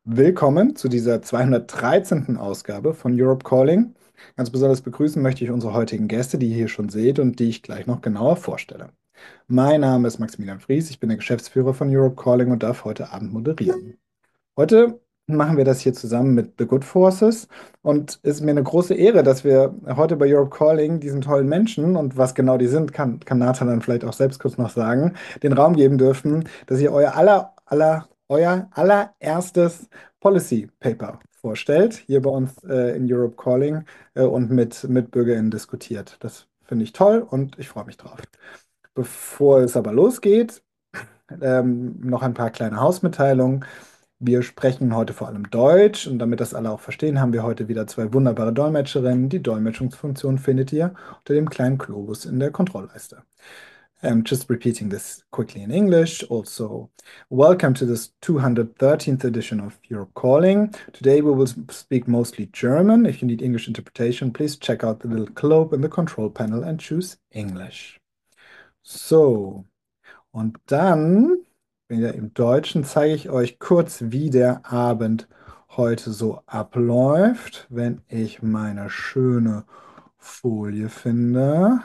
Willkommen zu dieser 213. Ausgabe von Europe Calling. Ganz besonders begrüßen möchte ich unsere heutigen Gäste, die ihr hier schon seht und die ich gleich noch genauer vorstelle. Mein Name ist Maximilian Fries, ich bin der Geschäftsführer von Europe Calling und darf heute Abend moderieren. Heute machen wir das hier zusammen mit The Good Forces und es ist mir eine große Ehre, dass wir heute bei Europe Calling diesen tollen Menschen und was genau die sind, kann Nathan dann vielleicht auch selbst kurz noch sagen, den Raum geben dürfen, dass ihr euer allererstes Policy Paper vorstellt, hier bei uns in Europe Calling und mit BürgerInnen diskutiert. Das finde ich toll und ich freue mich drauf. Bevor es aber losgeht, noch ein paar kleine Hausmitteilungen. Wir sprechen heute vor allem Deutsch und damit das alle auch verstehen, haben wir heute wieder zwei wunderbare Dolmetscherinnen. Die Dolmetschungsfunktion findet ihr unter dem kleinen Globus in der Kontrollleiste. Just repeating this quickly in English. Also, welcome to this 213th edition of Europe Calling. Today we will speak mostly German. If you need English interpretation, please check out the little globe in the control panel and choose English. So, und dann, wieder im Deutschen, zeige ich euch kurz, wie der Abend heute so abläuft, wenn ich meine schöne Folie finde.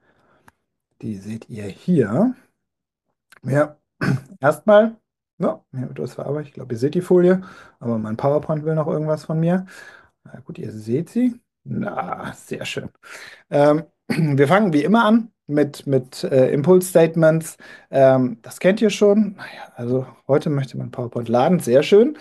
Die seht ihr hier. Ja, erstmal, ja, hier wird was verarbeitet. Ich glaube, ihr seht die Folie, aber mein PowerPoint will noch irgendwas von mir. Na gut, ihr seht sie. Na, sehr schön. Wir fangen wie immer an mit Impulse-Statements. Das kennt ihr schon. Naja, also heute möchte man PowerPoint laden, sehr schön.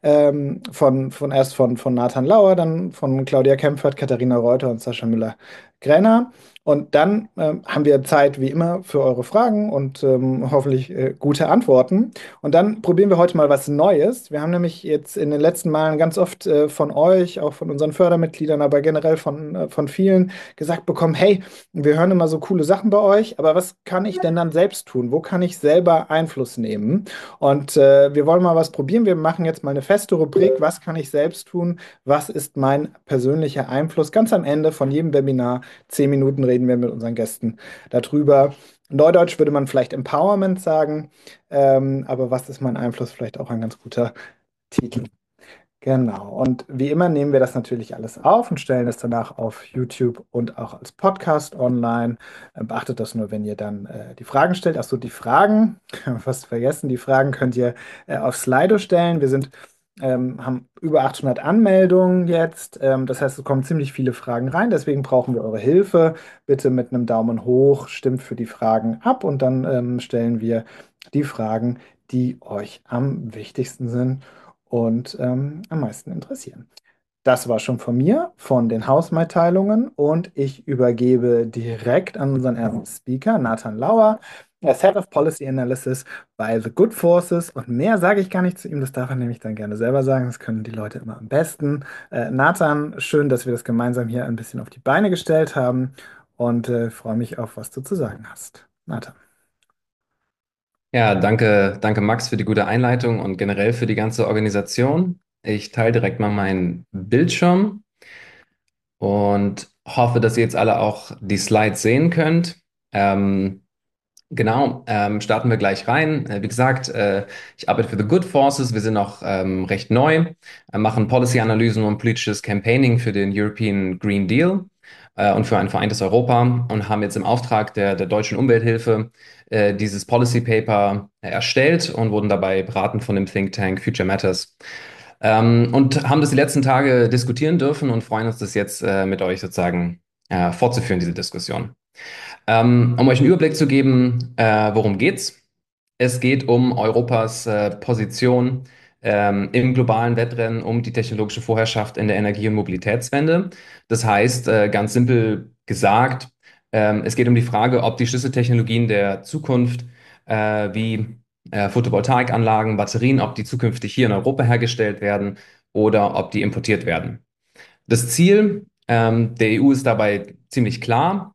Erst von Nathan Lauer, dann von Claudia Kempfert, Katharina Reuter und Sascha Müller-Grenner. Und dann haben wir Zeit wie immer für eure Fragen und hoffentlich gute Antworten. Und dann probieren wir heute mal was Neues. Wir haben nämlich jetzt in den letzten Malen ganz oft von euch, auch von unseren Fördermitgliedern, aber generell von vielen gesagt bekommen, hey, wir hören immer so coole Sachen bei euch, aber was kann ich denn dann selbst tun? Wo kann ich selber Einfluss nehmen? Und wir wollen mal was probieren. Wir machen jetzt mal eine feste Rubrik. Was kann ich selbst tun? Was ist mein persönlicher Einfluss? Ganz am Ende von jedem Webinar, 10 Minuten reden wir mit unseren Gästen darüber. Neudeutsch würde man vielleicht Empowerment sagen, aber was ist mein Einfluss? Vielleicht auch ein ganz guter Titel. Genau. Und wie immer nehmen wir das natürlich alles auf und stellen es danach auf YouTube und auch als Podcast online. Beachtet das nur, wenn ihr dann die Fragen stellt. Achso, die Fragen, fast vergessen, die Fragen könnt ihr auf Slido stellen. Haben über 800 Anmeldungen jetzt. Das heißt, es kommen ziemlich viele Fragen rein. Deswegen brauchen wir eure Hilfe. Bitte mit einem Daumen hoch, stimmt für die Fragen ab und dann stellen wir die Fragen, die euch am wichtigsten sind und am meisten interessieren. Das war schon von mir, von den Hausmitteilungen und ich übergebe direkt an unseren ersten Speaker, Nathan Lauer, als Head of Policy Analysis bei The Good Forces. Und mehr sage ich gar nicht zu ihm, das darf er nämlich dann gerne selber sagen, das können die Leute immer am besten. Nathan, schön, dass wir das gemeinsam hier ein bisschen auf die Beine gestellt haben und freue mich auf, was du zu sagen hast. Nathan. Ja, danke Max für die gute Einleitung und generell für die ganze Organisation. Ich teile direkt mal meinen Bildschirm und hoffe, dass ihr jetzt alle auch die Slides sehen könnt. Ähm, Starten wir gleich rein. Wie gesagt, ich arbeite für The Good Forces. Wir sind noch recht neu, machen Policy-Analysen und politisches Campaigning für den European Green Deal und für ein vereintes Europa und haben jetzt im Auftrag der deutschen Umwelthilfe dieses Policy Paper erstellt und wurden dabei beraten von dem Think Tank Future Matters. Und haben das die letzten Tage diskutieren dürfen und freuen uns, das jetzt mit euch sozusagen fortzuführen, diese Diskussion. Um euch einen Überblick zu geben, worum geht's? Es geht um Europas Position im globalen Wettrennen um die technologische Vorherrschaft in der Energie- und Mobilitätswende. Das heißt, ganz simpel gesagt, es geht um die Frage, ob die Schlüsseltechnologien der Zukunft wie Photovoltaikanlagen, Batterien, ob die zukünftig hier in Europa hergestellt werden oder ob die importiert werden. Das Ziel der EU ist dabei ziemlich klar.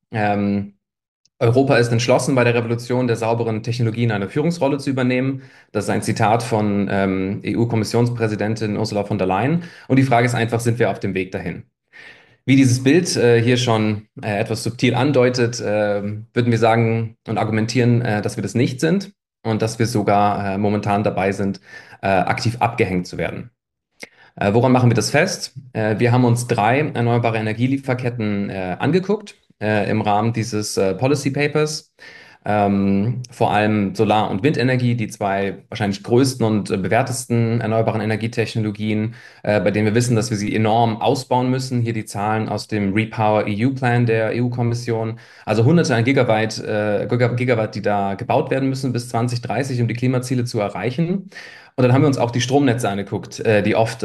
Europa ist entschlossen, bei der Revolution der sauberen Technologien eine Führungsrolle zu übernehmen. Das ist ein Zitat von EU-Kommissionspräsidentin Ursula von der Leyen. Und die Frage ist einfach, sind wir auf dem Weg dahin? Wie dieses Bild hier schon etwas subtil andeutet, würden wir sagen und argumentieren, dass wir das nicht sind und dass wir sogar momentan dabei sind, aktiv abgehängt zu werden. Woran machen wir das fest? Wir haben uns drei erneuerbare Energielieferketten angeguckt im Rahmen dieses Policy Papers. Vor allem Solar- und Windenergie, die zwei wahrscheinlich größten und bewährtesten erneuerbaren Energietechnologien, bei denen wir wissen, dass wir sie enorm ausbauen müssen. Hier die Zahlen aus dem Repower EU-Plan der EU-Kommission. Also hunderte an Gigawatt, die da gebaut werden müssen bis 2030, um die Klimaziele zu erreichen. Und dann haben wir uns auch die Stromnetze angeguckt, die oft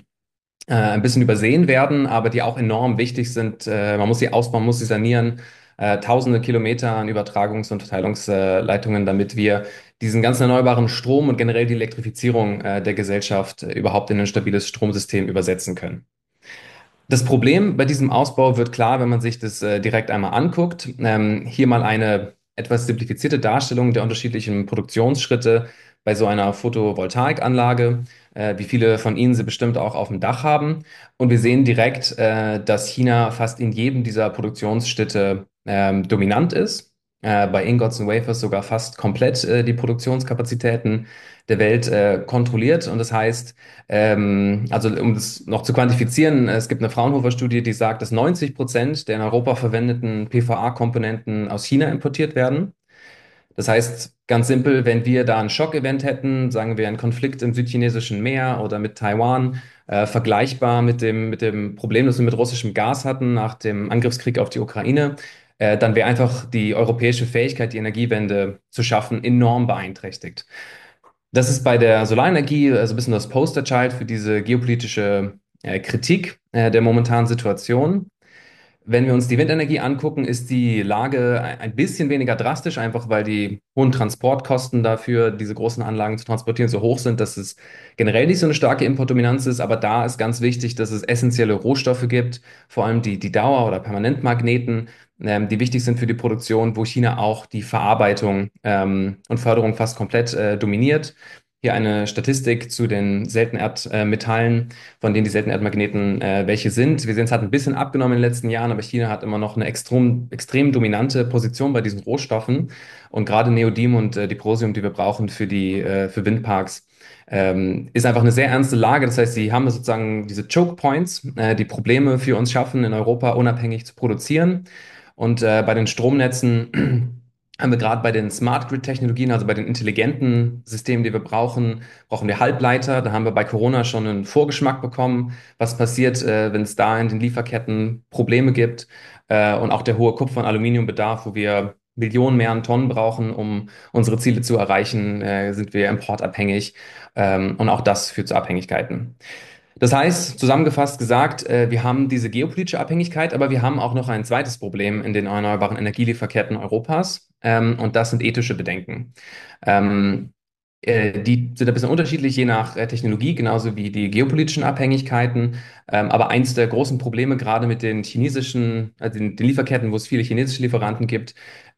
ein bisschen übersehen werden, aber die auch enorm wichtig sind. Man muss sie ausbauen, muss sie sanieren. Tausende Kilometer an Übertragungs- und Verteilungsleitungen, damit wir diesen ganzen erneuerbaren Strom und generell die Elektrifizierung der Gesellschaft überhaupt in ein stabiles Stromsystem übersetzen können. Das Problem bei diesem Ausbau wird klar, wenn man sich das direkt einmal anguckt. Hier mal eine etwas simplifizierte Darstellung der unterschiedlichen Produktionsschritte bei so einer Photovoltaikanlage, wie viele von Ihnen sie bestimmt auch auf dem Dach haben. Und wir sehen direkt, dass China fast in jedem dieser Produktionsschritte dominant ist. Bei Ingots und Wafers sogar fast komplett die Produktionskapazitäten der Welt kontrolliert. Und das heißt, also um das noch zu quantifizieren, es gibt eine Fraunhofer-Studie, die sagt, dass 90% der in Europa verwendeten PVA-Komponenten aus China importiert werden. Das heißt, ganz simpel, wenn wir da ein Schockevent hätten, sagen wir einen Konflikt im südchinesischen Meer oder mit Taiwan, vergleichbar mit dem Problem, das wir mit russischem Gas hatten nach dem Angriffskrieg auf die Ukraine, dann wäre einfach die europäische Fähigkeit, die Energiewende zu schaffen, enorm beeinträchtigt. Das ist bei der Solarenergie so ein bisschen das Posterchild für diese geopolitische Kritik der momentanen Situation. Wenn wir uns die Windenergie angucken, ist die Lage ein bisschen weniger drastisch, einfach weil die hohen Transportkosten dafür, diese großen Anlagen zu transportieren, so hoch sind, dass es generell nicht so eine starke Importdominanz ist. Aber da ist ganz wichtig, dass es essentielle Rohstoffe gibt, vor allem die Dauer- oder Permanentmagneten, die wichtig sind für die Produktion, wo China auch die Verarbeitung und Förderung fast komplett dominiert. Hier eine Statistik zu den Seltenerdmetallen, von denen die Seltenerdmagneten welche sind. Wir sehen, es hat ein bisschen abgenommen in den letzten Jahren, aber China hat immer noch eine extrem dominante Position bei diesen Rohstoffen. Und gerade Neodym und Dysprosium, die wir brauchen für Windparks, ist einfach eine sehr ernste Lage. Das heißt, sie haben sozusagen diese Choke Points, die Probleme für uns schaffen, in Europa unabhängig zu produzieren. Und bei den Stromnetzen haben wir gerade bei den Smart Grid-Technologien, also bei den intelligenten Systemen, die wir brauchen wir Halbleiter. Da haben wir bei Corona schon einen Vorgeschmack bekommen, was passiert, wenn es da in den Lieferketten Probleme gibt. Und auch der hohe Kupfer- und Aluminiumbedarf, wo wir Millionen mehr an Tonnen brauchen, um unsere Ziele zu erreichen, sind wir importabhängig. Und auch das führt zu Abhängigkeiten. Das heißt, zusammengefasst gesagt, wir haben diese geopolitische Abhängigkeit, aber wir haben auch noch ein zweites Problem in den erneuerbaren Energielieferketten Europas, und das sind ethische Bedenken. Ähm, Die sind ein bisschen unterschiedlich, je nach Technologie, genauso wie die geopolitischen Abhängigkeiten. Aber eins der großen Probleme, gerade mit den chinesischen, den Lieferketten, wo es viele chinesische Lieferanten gibt,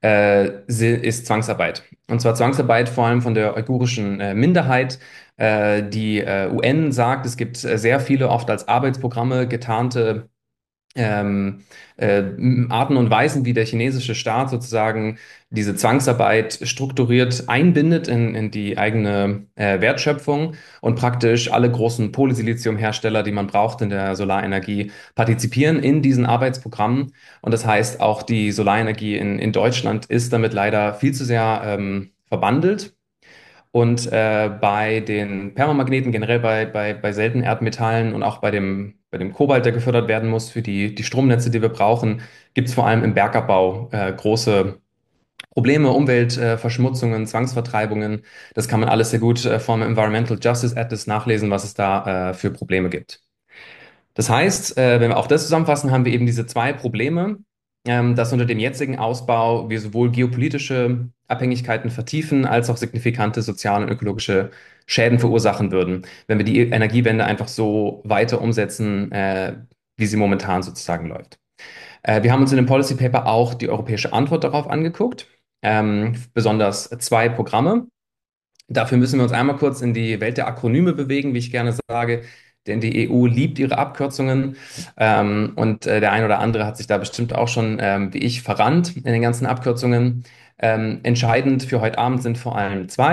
ist Zwangsarbeit. Und zwar Zwangsarbeit vor allem von der uigurischen Minderheit. Die UN sagt, es gibt sehr viele, oft als Arbeitsprogramme getarnte ähm, äh, Arten und Weisen, wie der chinesische Staat sozusagen diese Zwangsarbeit strukturiert einbindet in die eigene Wertschöpfung und praktisch alle großen Polysiliziumhersteller, die man braucht in der Solarenergie, partizipieren in diesen Arbeitsprogrammen. Und das heißt, auch die Solarenergie in Deutschland ist damit leider viel zu sehr verbandelt. Und bei den Permamagneten, generell bei seltenen Erdmetallen und auch bei dem Kobalt, der gefördert werden muss für die Stromnetze, die wir brauchen, gibt es vor allem im Bergabbau große Probleme, Umweltverschmutzungen, Zwangsvertreibungen. Das kann man alles sehr gut vom Environmental Justice Atlas nachlesen, was es da für Probleme gibt. Das heißt, wenn wir auch das zusammenfassen, haben wir eben diese zwei Probleme, dass unter dem jetzigen Ausbau wir sowohl geopolitische Abhängigkeiten vertiefen, als auch signifikante soziale und ökologische Schäden verursachen würden, wenn wir die Energiewende einfach so weiter umsetzen, wie sie momentan sozusagen läuft. Wir haben uns in dem Policy Paper auch die europäische Antwort darauf angeguckt, besonders zwei Programme. Dafür müssen wir uns einmal kurz in die Welt der Akronyme bewegen, wie ich gerne sage, denn die EU liebt ihre Abkürzungen, und der ein oder andere hat sich da bestimmt auch schon, wie ich, verrannt in den ganzen Abkürzungen. Entscheidend für heute Abend sind vor allem zwei.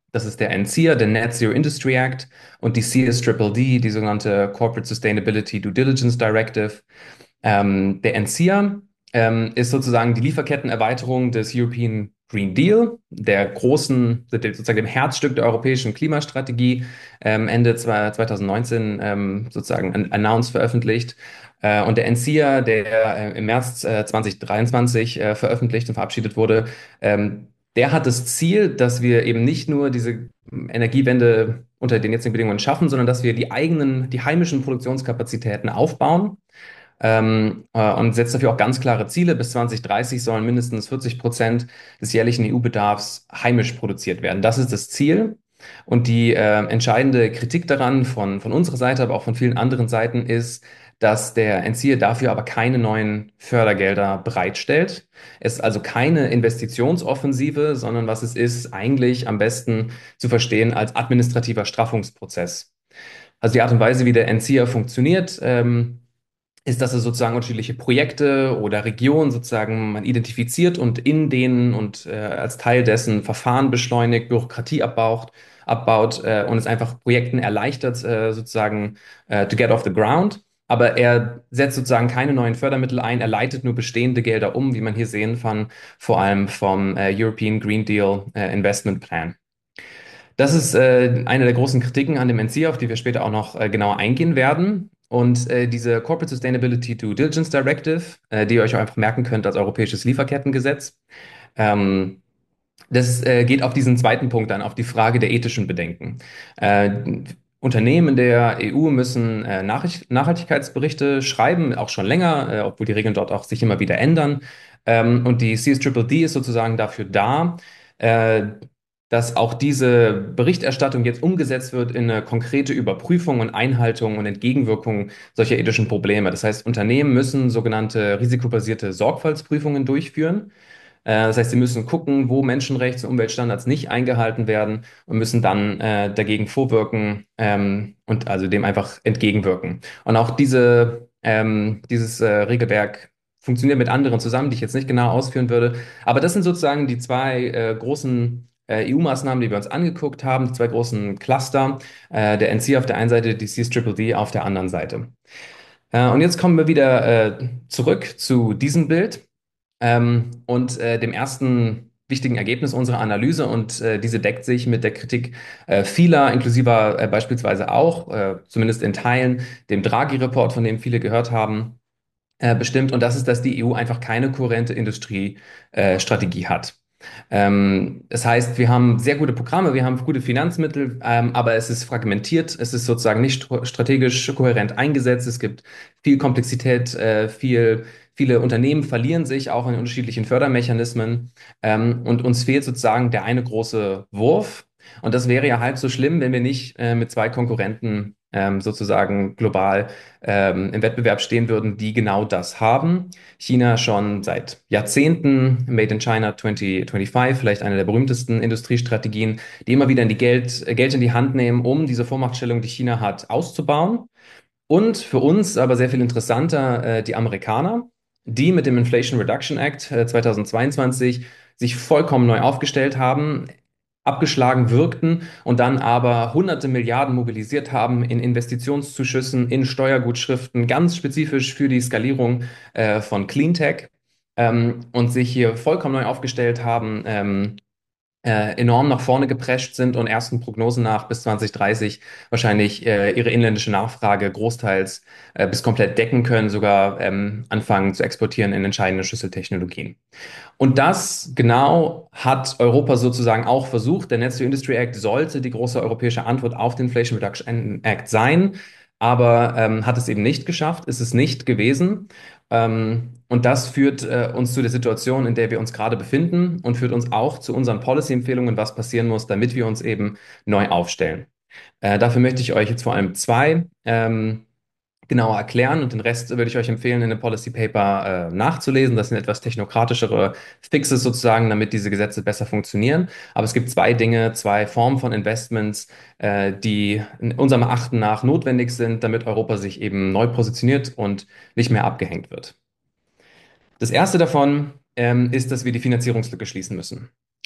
Das ist der NZIA, der Net Zero Industry Act, und die CSDDD, die sogenannte Corporate Sustainability Due Diligence Directive. Der NZIA ist sozusagen die Lieferkettenerweiterung des European Green Deal, sozusagen dem Herzstück der europäischen Klimastrategie, Ende 2019 sozusagen announced veröffentlicht. Und der NZIA, der im März 2023 veröffentlicht und verabschiedet wurde, der hat das Ziel, dass wir eben nicht nur diese Energiewende unter den jetzigen Bedingungen schaffen, sondern dass wir die heimischen Produktionskapazitäten aufbauen, und setzt dafür auch ganz klare Ziele. Bis 2030 sollen mindestens 40% des jährlichen EU-Bedarfs heimisch produziert werden. Das ist das Ziel. Und die entscheidende Kritik daran von unserer Seite, aber auch von vielen anderen Seiten ist, dass der Endziel dafür aber keine neuen Fördergelder bereitstellt. Es ist also keine Investitionsoffensive, sondern was es ist, eigentlich am besten zu verstehen als administrativer Straffungsprozess. Also die Art und Weise, wie der NZIA funktioniert, ist, dass es sozusagen unterschiedliche Projekte oder Regionen sozusagen man identifiziert und in denen und als Teil dessen Verfahren beschleunigt, Bürokratie abbaut und es einfach Projekten erleichtert, sozusagen to get off the ground. Aber er setzt sozusagen keine neuen Fördermittel ein, er leitet nur bestehende Gelder um, wie man hier sehen kann, vor allem vom European Green Deal Investment Plan. Das ist eine der großen Kritiken an dem NC, auf die wir später auch noch genauer eingehen werden. Und diese Corporate Sustainability Due Diligence Directive, die ihr euch auch einfach merken könnt als europäisches Lieferkettengesetz, ähm, das geht auf diesen zweiten Punkt an, auf die Frage der ethischen Bedenken. Äh, Unternehmen in der EU müssen Nachhaltigkeitsberichte schreiben, auch schon länger, obwohl die Regeln dort auch sich immer wieder ändern. Und die CSDDD ist sozusagen dafür da, äh, dass auch diese Berichterstattung jetzt umgesetzt wird in eine konkrete Überprüfung und Einhaltung und Entgegenwirkung solcher ethischen Probleme. Das heißt, Unternehmen müssen sogenannte risikobasierte Sorgfaltsprüfungen durchführen. Das heißt, sie müssen gucken, wo Menschenrechts- und Umweltstandards nicht eingehalten werden und müssen dann dagegen vorwirken und also dem einfach entgegenwirken. Und auch dieses Regelwerk funktioniert mit anderen zusammen, die ich jetzt nicht genau ausführen würde. Aber das sind sozusagen die zwei großen EU-Maßnahmen, die wir uns angeguckt haben, die zwei großen Cluster, der NC auf der einen Seite, die CSDDD auf der anderen Seite. Und jetzt kommen wir wieder zurück zu diesem Bild und dem ersten wichtigen Ergebnis unserer Analyse. Und diese deckt sich mit der Kritik vieler, inklusive beispielsweise auch, zumindest in Teilen, dem Draghi-Report, von dem viele gehört haben, bestimmt. Und das ist, dass die EU einfach keine kohärente Industriestrategie hat. Das heißt, wir haben sehr gute Programme, wir haben gute Finanzmittel, aber es ist fragmentiert, es ist sozusagen nicht strategisch kohärent eingesetzt, es gibt viel Komplexität, viele Unternehmen verlieren sich auch in unterschiedlichen Fördermechanismen, und uns fehlt sozusagen der eine große Wurf. Und das wäre ja halb so schlimm, wenn wir nicht mit zwei Konkurrenten sozusagen global im Wettbewerb stehen würden, die genau das haben. China schon seit Jahrzehnten, Made in China 2025, vielleicht eine der berühmtesten Industriestrategien, die immer wieder Geld in die Hand nehmen, um diese Vormachtstellung, die China hat, auszubauen. Und für uns aber sehr viel interessanter, die Amerikaner, die mit dem Inflation Reduction Act 2022 sich vollkommen neu aufgestellt haben, abgeschlagen wirkten und dann aber hunderte Milliarden mobilisiert haben in Investitionszuschüssen, in Steuergutschriften, ganz spezifisch für die Skalierung von Cleantech, und sich hier vollkommen neu aufgestellt haben, enorm nach vorne geprescht sind und ersten Prognosen nach bis 2030 wahrscheinlich ihre inländische Nachfrage großteils bis komplett decken können, sogar anfangen zu exportieren in entscheidende Schlüsseltechnologien. Und das genau hat Europa sozusagen auch versucht. Der Net Zero Industry Act sollte die große europäische Antwort auf den Inflation Reduction Act sein, aber hat es eben nicht geschafft, ist es nicht gewesen. Und das führt uns zu der Situation, in der wir uns gerade befinden und führt uns auch zu unseren Policy-Empfehlungen, was passieren muss, damit wir uns eben neu aufstellen. Dafür möchte ich euch jetzt vor allem zwei genauer erklären und den Rest würde ich euch empfehlen, in dem Policy Paper nachzulesen. Das sind etwas technokratischere Fixes sozusagen, damit diese Gesetze besser funktionieren. Aber es gibt zwei Dinge, zwei Formen von Investments, die in unserem Erachten nach notwendig sind, damit Europa sich eben neu positioniert und nicht mehr abgehängt wird. Das erste davon ist, dass wir die Finanzierungslücke schließen müssen.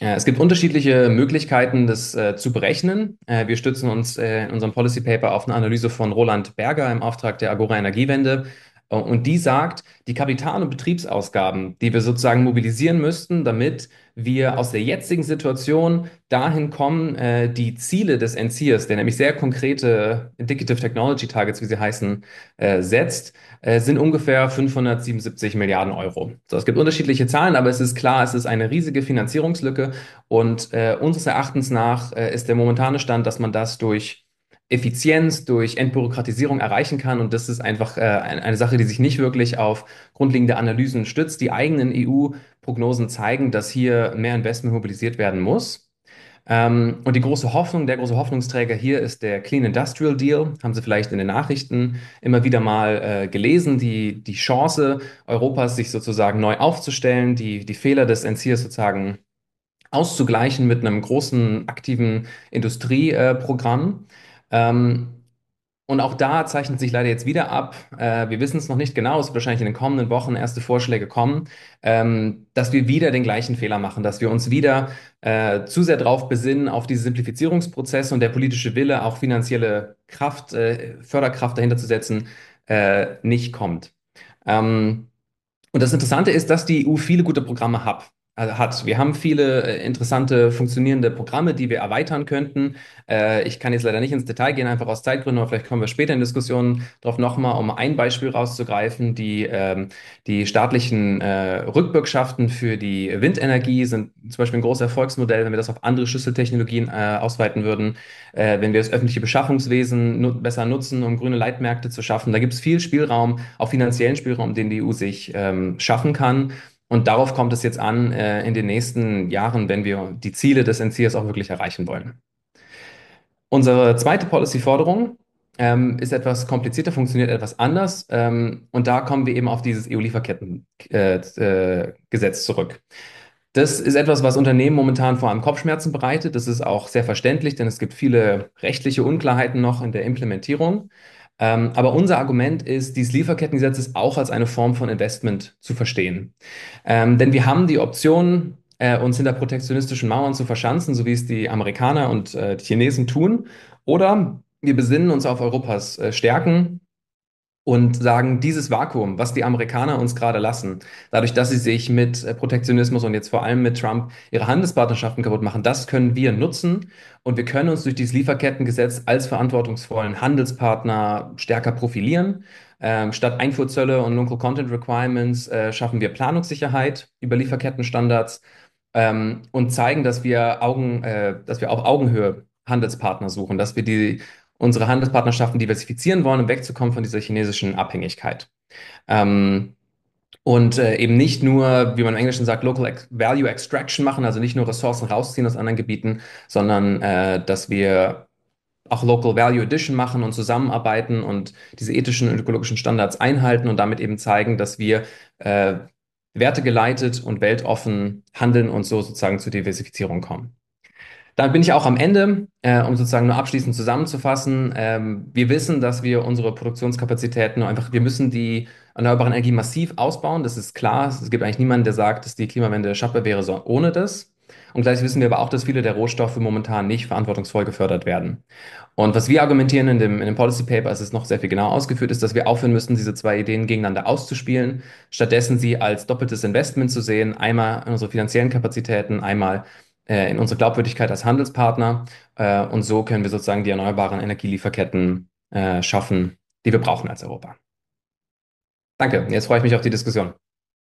Es gibt unterschiedliche Möglichkeiten, das zu berechnen. Wir stützen uns in unserem Policy Paper auf eine Analyse von Roland Berger im Auftrag der Agora Energiewende. Und die sagt, die Kapital- und Betriebsausgaben, die wir sozusagen mobilisieren müssten, damit wir aus der jetzigen Situation dahin kommen, die Ziele des NCIRS, der nämlich sehr konkrete Indicative Technology Targets, wie sie heißen, setzt, sind ungefähr 577 Milliarden Euro. So, es gibt unterschiedliche Zahlen, aber es ist klar, es ist eine riesige Finanzierungslücke und unseres Erachtens nach ist der momentane Stand, dass man das durch Effizienz, durch Entbürokratisierung erreichen kann. Und das ist einfach eine Sache, die sich nicht wirklich auf grundlegende Analysen stützt. Die eigenen EU-Prognosen zeigen, dass hier mehr Investment mobilisiert werden muss. Und die große Hoffnung, der große Hoffnungsträger hier ist der Clean Industrial Deal. Haben Sie vielleicht in den Nachrichten immer wieder mal gelesen, die Chance Europas, sich sozusagen neu aufzustellen, die Fehler des NCIRS sozusagen auszugleichen mit einem großen aktiven Industrieprogramm. Ähm, und auch da zeichnet sich leider jetzt wieder ab, wir wissen es noch nicht genau, es wird wahrscheinlich in den kommenden Wochen erste Vorschläge kommen, dass wir wieder den gleichen Fehler machen, dass wir uns wieder zu sehr darauf besinnen, auf diese Simplifizierungsprozesse und der politische Wille, auch finanzielle Kraft, Förderkraft dahinter zu setzen, nicht kommt. Ähm, und das Interessante ist, dass die EU viele gute Programme hat. Wir haben viele interessante, funktionierende Programme, die wir erweitern könnten. Ich kann jetzt leider nicht ins Detail gehen, einfach aus Zeitgründen, aber vielleicht kommen wir später in Diskussionen darauf nochmal, um ein Beispiel rauszugreifen. Die staatlichen Rückbürgschaften für die Windenergie sind zum Beispiel ein großes Erfolgsmodell, wenn wir das auf andere Schlüsseltechnologien ausweiten würden. Wenn wir das öffentliche Beschaffungswesen besser nutzen, um grüne Leitmärkte zu schaffen. Da gibt es viel Spielraum, auch finanziellen Spielraum, den die EU sich schaffen kann. Und darauf kommt es jetzt an, in den nächsten Jahren, wenn wir die Ziele des NCIRS auch wirklich erreichen wollen. Unsere zweite Policy-Forderung ist etwas komplizierter, funktioniert etwas anders. Und da kommen wir eben auf dieses EU-Lieferketten-Gesetz zurück. Das ist etwas, was Unternehmen momentan vor allem Kopfschmerzen bereitet. Das ist auch sehr verständlich, denn es gibt viele rechtliche Unklarheiten noch in der Implementierung. Aber unser Argument ist, dieses Lieferkettengesetz ist auch als eine Form von Investment zu verstehen. Denn wir haben die Option, uns hinter protektionistischen Mauern zu verschanzen, so wie es die Amerikaner und die Chinesen tun. Oder wir besinnen uns auf Europas Stärken und sagen, dieses Vakuum, was die Amerikaner uns gerade lassen, dadurch, dass sie sich mit Protektionismus und jetzt vor allem mit Trump ihre Handelspartnerschaften kaputt machen, das können wir nutzen und wir können uns durch dieses Lieferkettengesetz als verantwortungsvollen Handelspartner stärker profilieren. Statt Einfuhrzölle und Local Content Requirements schaffen wir Planungssicherheit über Lieferkettenstandards und zeigen, dass wir auf Augenhöhe Handelspartner suchen, dass wir unsere Handelspartnerschaften diversifizieren wollen, um wegzukommen von dieser chinesischen Abhängigkeit. Ähm, und eben nicht nur, wie man im Englischen sagt, Value Extraction machen, also nicht nur Ressourcen rausziehen aus anderen Gebieten, sondern dass wir auch Local Value Addition machen und zusammenarbeiten und diese ethischen und ökologischen Standards einhalten und damit eben zeigen, dass wir wertegeleitet und weltoffen handeln und so sozusagen zur Diversifizierung kommen. Damit bin ich auch am Ende, um sozusagen nur abschließend zusammenzufassen. Wir wissen, dass wir unsere Produktionskapazitäten wir müssen die erneuerbaren Energie massiv ausbauen. Das ist klar. Es gibt eigentlich niemanden, der sagt, dass die Klimawende schaffbar wäre, so ohne das. Und gleich wissen wir aber auch, dass viele der Rohstoffe momentan nicht verantwortungsvoll gefördert werden. Und was wir argumentieren in dem Policy Paper, es ist noch sehr viel genauer ausgeführt, ist, dass wir aufhören müssen, diese zwei Ideen gegeneinander auszuspielen, stattdessen sie als doppeltes Investment zu sehen, einmal in unsere finanziellen Kapazitäten, einmal in unsere Glaubwürdigkeit als Handelspartner. Und so können wir sozusagen die erneuerbaren Energielieferketten schaffen, die wir brauchen als Europa. Danke, jetzt freue ich mich auf die Diskussion.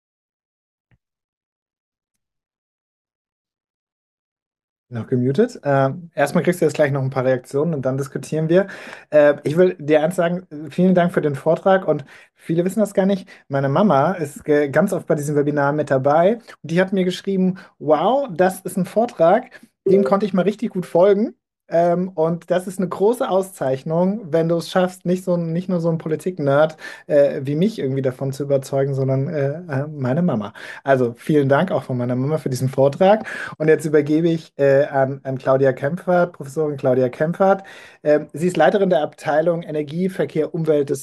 Noch gemutet. Erstmal kriegst du jetzt gleich noch ein paar Reaktionen und dann diskutieren wir. Ich will dir eins sagen, vielen Dank für den Vortrag und viele wissen das gar nicht. Meine Mama ist ganz oft bei diesem Webinar mit dabei und die hat mir geschrieben, wow, das ist ein Vortrag, dem konnte ich mal richtig gut folgen. Und das ist eine große Auszeichnung, wenn du es schaffst, nicht nur so ein Politik-Nerd wie mich irgendwie davon zu überzeugen, sondern meine Mama. Also vielen Dank auch von meiner Mama für diesen Vortrag. Und jetzt übergebe ich an Claudia Kempfert, Professorin Claudia Kempfert. Sie ist Leiterin der Abteilung Energie, Verkehr, Umwelt des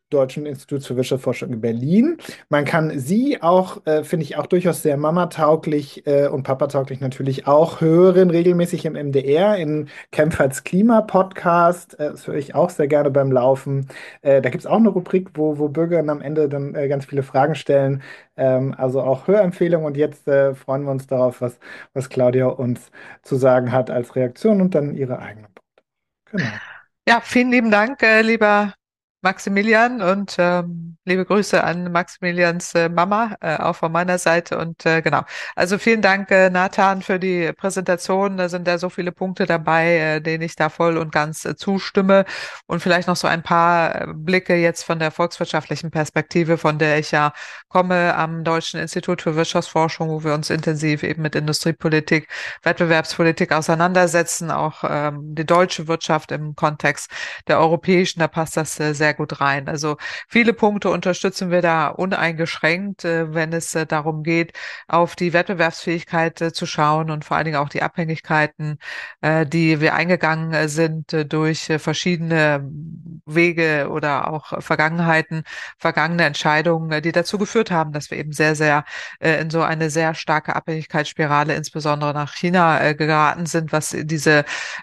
Deutschen Instituts für Wirtschaftsforschung in Berlin. Man kann sie auch, finde ich, auch durchaus sehr mamatauglich und papatauglich natürlich auch hören, regelmäßig im MDR, in Kempferts Klima-Podcast. Das höre ich auch sehr gerne beim Laufen. Da gibt es auch eine Rubrik, wo Bürger am Ende dann ganz viele Fragen stellen. Also auch Hörempfehlungen. Und jetzt freuen wir uns darauf, was Claudia uns zu sagen hat als Reaktion und dann ihre eigenen Punkte. Genau. Ja, vielen lieben Dank, lieber Maximilian und liebe Grüße an Maximilians Mama, auch von meiner Seite. Und genau, also vielen Dank, Nathan, für die Präsentation. Da sind ja so viele Punkte dabei, denen ich da voll und ganz zustimme. Und vielleicht noch so ein paar Blicke jetzt von der volkswirtschaftlichen Perspektive, von der ich ja komme am Deutschen Institut für Wirtschaftsforschung, wo wir uns intensiv eben mit Industriepolitik, Wettbewerbspolitik auseinandersetzen, auch die deutsche Wirtschaft im Kontext der europäischen, da passt das sehr gut rein. Also viele Punkte unterstützen wir da uneingeschränkt, wenn es darum geht, auf die Wettbewerbsfähigkeit zu schauen und vor allen Dingen auch die Abhängigkeiten, die wir eingegangen sind durch verschiedene Wege oder auch vergangene Entscheidungen, die dazu geführt haben, dass wir eben sehr in so eine sehr starke Abhängigkeitsspirale, insbesondere nach China, geraten sind, was diese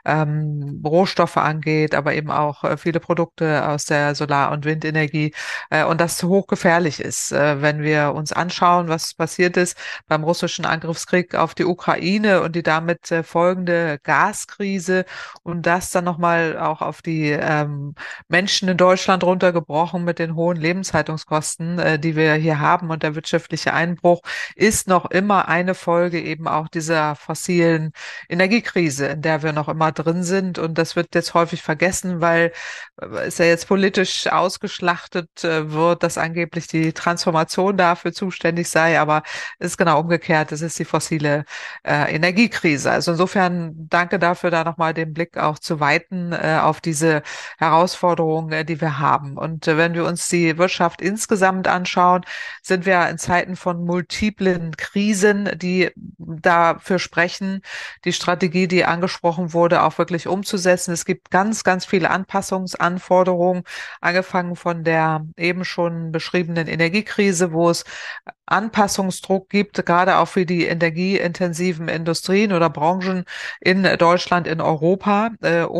Rohstoffe angeht, aber eben auch viele Produkte aus der Solar- und Windenergie und das hochgefährlich ist. Wenn wir uns anschauen, was passiert ist beim russischen Angriffskrieg auf die Ukraine und die damit folgende Gaskrise und das dann nochmal auch auf die Menschen in Deutschland runtergebrochen mit den hohen Lebenshaltungskosten, die wir hier haben und der wirtschaftliche Einbruch ist noch immer eine Folge eben auch dieser fossilen Energiekrise, in der wir noch immer drin sind. Und das wird jetzt häufig vergessen, weil es ja jetzt politisch ausgeschlachtet wird, dass angeblich die Transformation dafür zuständig sei. Aber es ist genau umgekehrt. Es ist die fossile Energiekrise. Also insofern danke dafür, da nochmal den Blick auch zu weiten auf diese Herausforderungen, die wir haben. Und wenn wir uns die Wirtschaft insgesamt anschauen, sind wir in Zeiten von multiplen Krisen, die dafür sprechen, die Strategie, die angesprochen wurde, auch wirklich umzusetzen. Es gibt ganz viele Anpassungsanforderungen, angefangen von der eben schon beschriebenen Energiekrise, wo es Anpassungsdruck gibt, gerade auch für die energieintensiven Industrien oder Branchen in Deutschland, in Europa,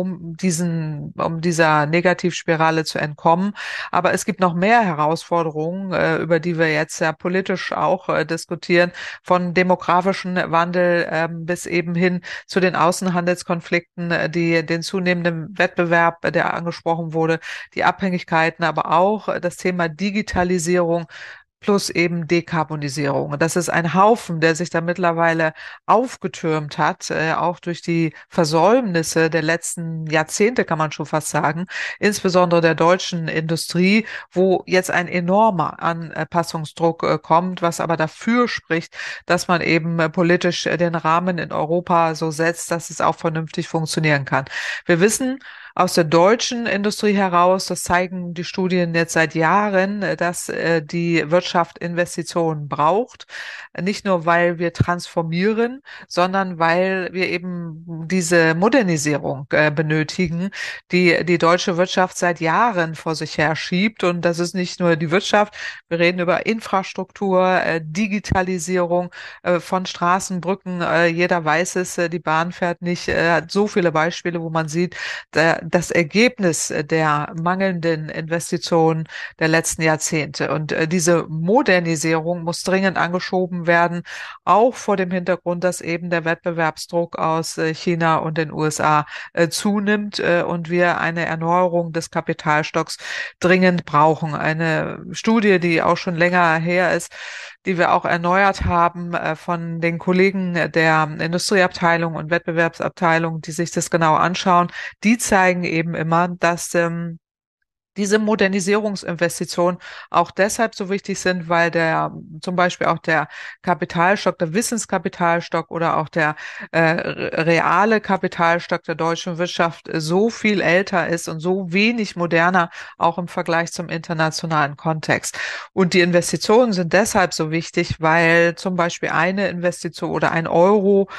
um dieser Negativspirale zu entkommen. Aber es gibt noch mehr Herausforderungen, über die wir jetzt ja politisch auch diskutieren, von demografischen Wandel bis eben hin zu den Außenhandelskonflikten, die den zunehmenden Wettbewerb, der angesprochen wurde, die Abhängigkeiten, aber auch das Thema Digitalisierung plus eben Dekarbonisierung. Und das ist ein Haufen, der sich da mittlerweile aufgetürmt hat, auch durch die Versäumnisse der letzten Jahrzehnte, kann man schon fast sagen, insbesondere der deutschen Industrie, wo jetzt ein enormer Anpassungsdruck kommt, was aber dafür spricht, dass man eben politisch den Rahmen in Europa so setzt, dass es auch vernünftig funktionieren kann. Wir wissen, aus der deutschen Industrie heraus, das zeigen die Studien jetzt seit Jahren, dass die Wirtschaft Investitionen braucht. Nicht nur, weil wir transformieren, sondern weil wir eben diese Modernisierung benötigen, die die deutsche Wirtschaft seit Jahren vor sich her schiebt. Und das ist nicht nur die Wirtschaft. Wir reden über Infrastruktur, Digitalisierung von Straßen, Brücken. Jeder weiß es, die Bahn fährt nicht. Hat so viele Beispiele, wo man sieht, das Ergebnis der mangelnden Investitionen der letzten Jahrzehnte. Und diese Modernisierung muss dringend angeschoben werden, auch vor dem Hintergrund, dass eben der Wettbewerbsdruck aus China und den USA zunimmt und wir eine Erneuerung des Kapitalstocks dringend brauchen. Eine Studie, die auch schon länger her ist, die wir auch erneuert haben von den Kollegen der Industrieabteilung und Wettbewerbsabteilung, die sich das genau anschauen, die zeigen eben immer, dass diese Modernisierungsinvestitionen auch deshalb so wichtig sind, weil zum Beispiel auch der Kapitalstock, der Wissenskapitalstock oder auch der reale Kapitalstock der deutschen Wirtschaft so viel älter ist und so wenig moderner, auch im Vergleich zum internationalen Kontext. Und die Investitionen sind deshalb so wichtig, weil zum Beispiel eine Investition oder ein Euro,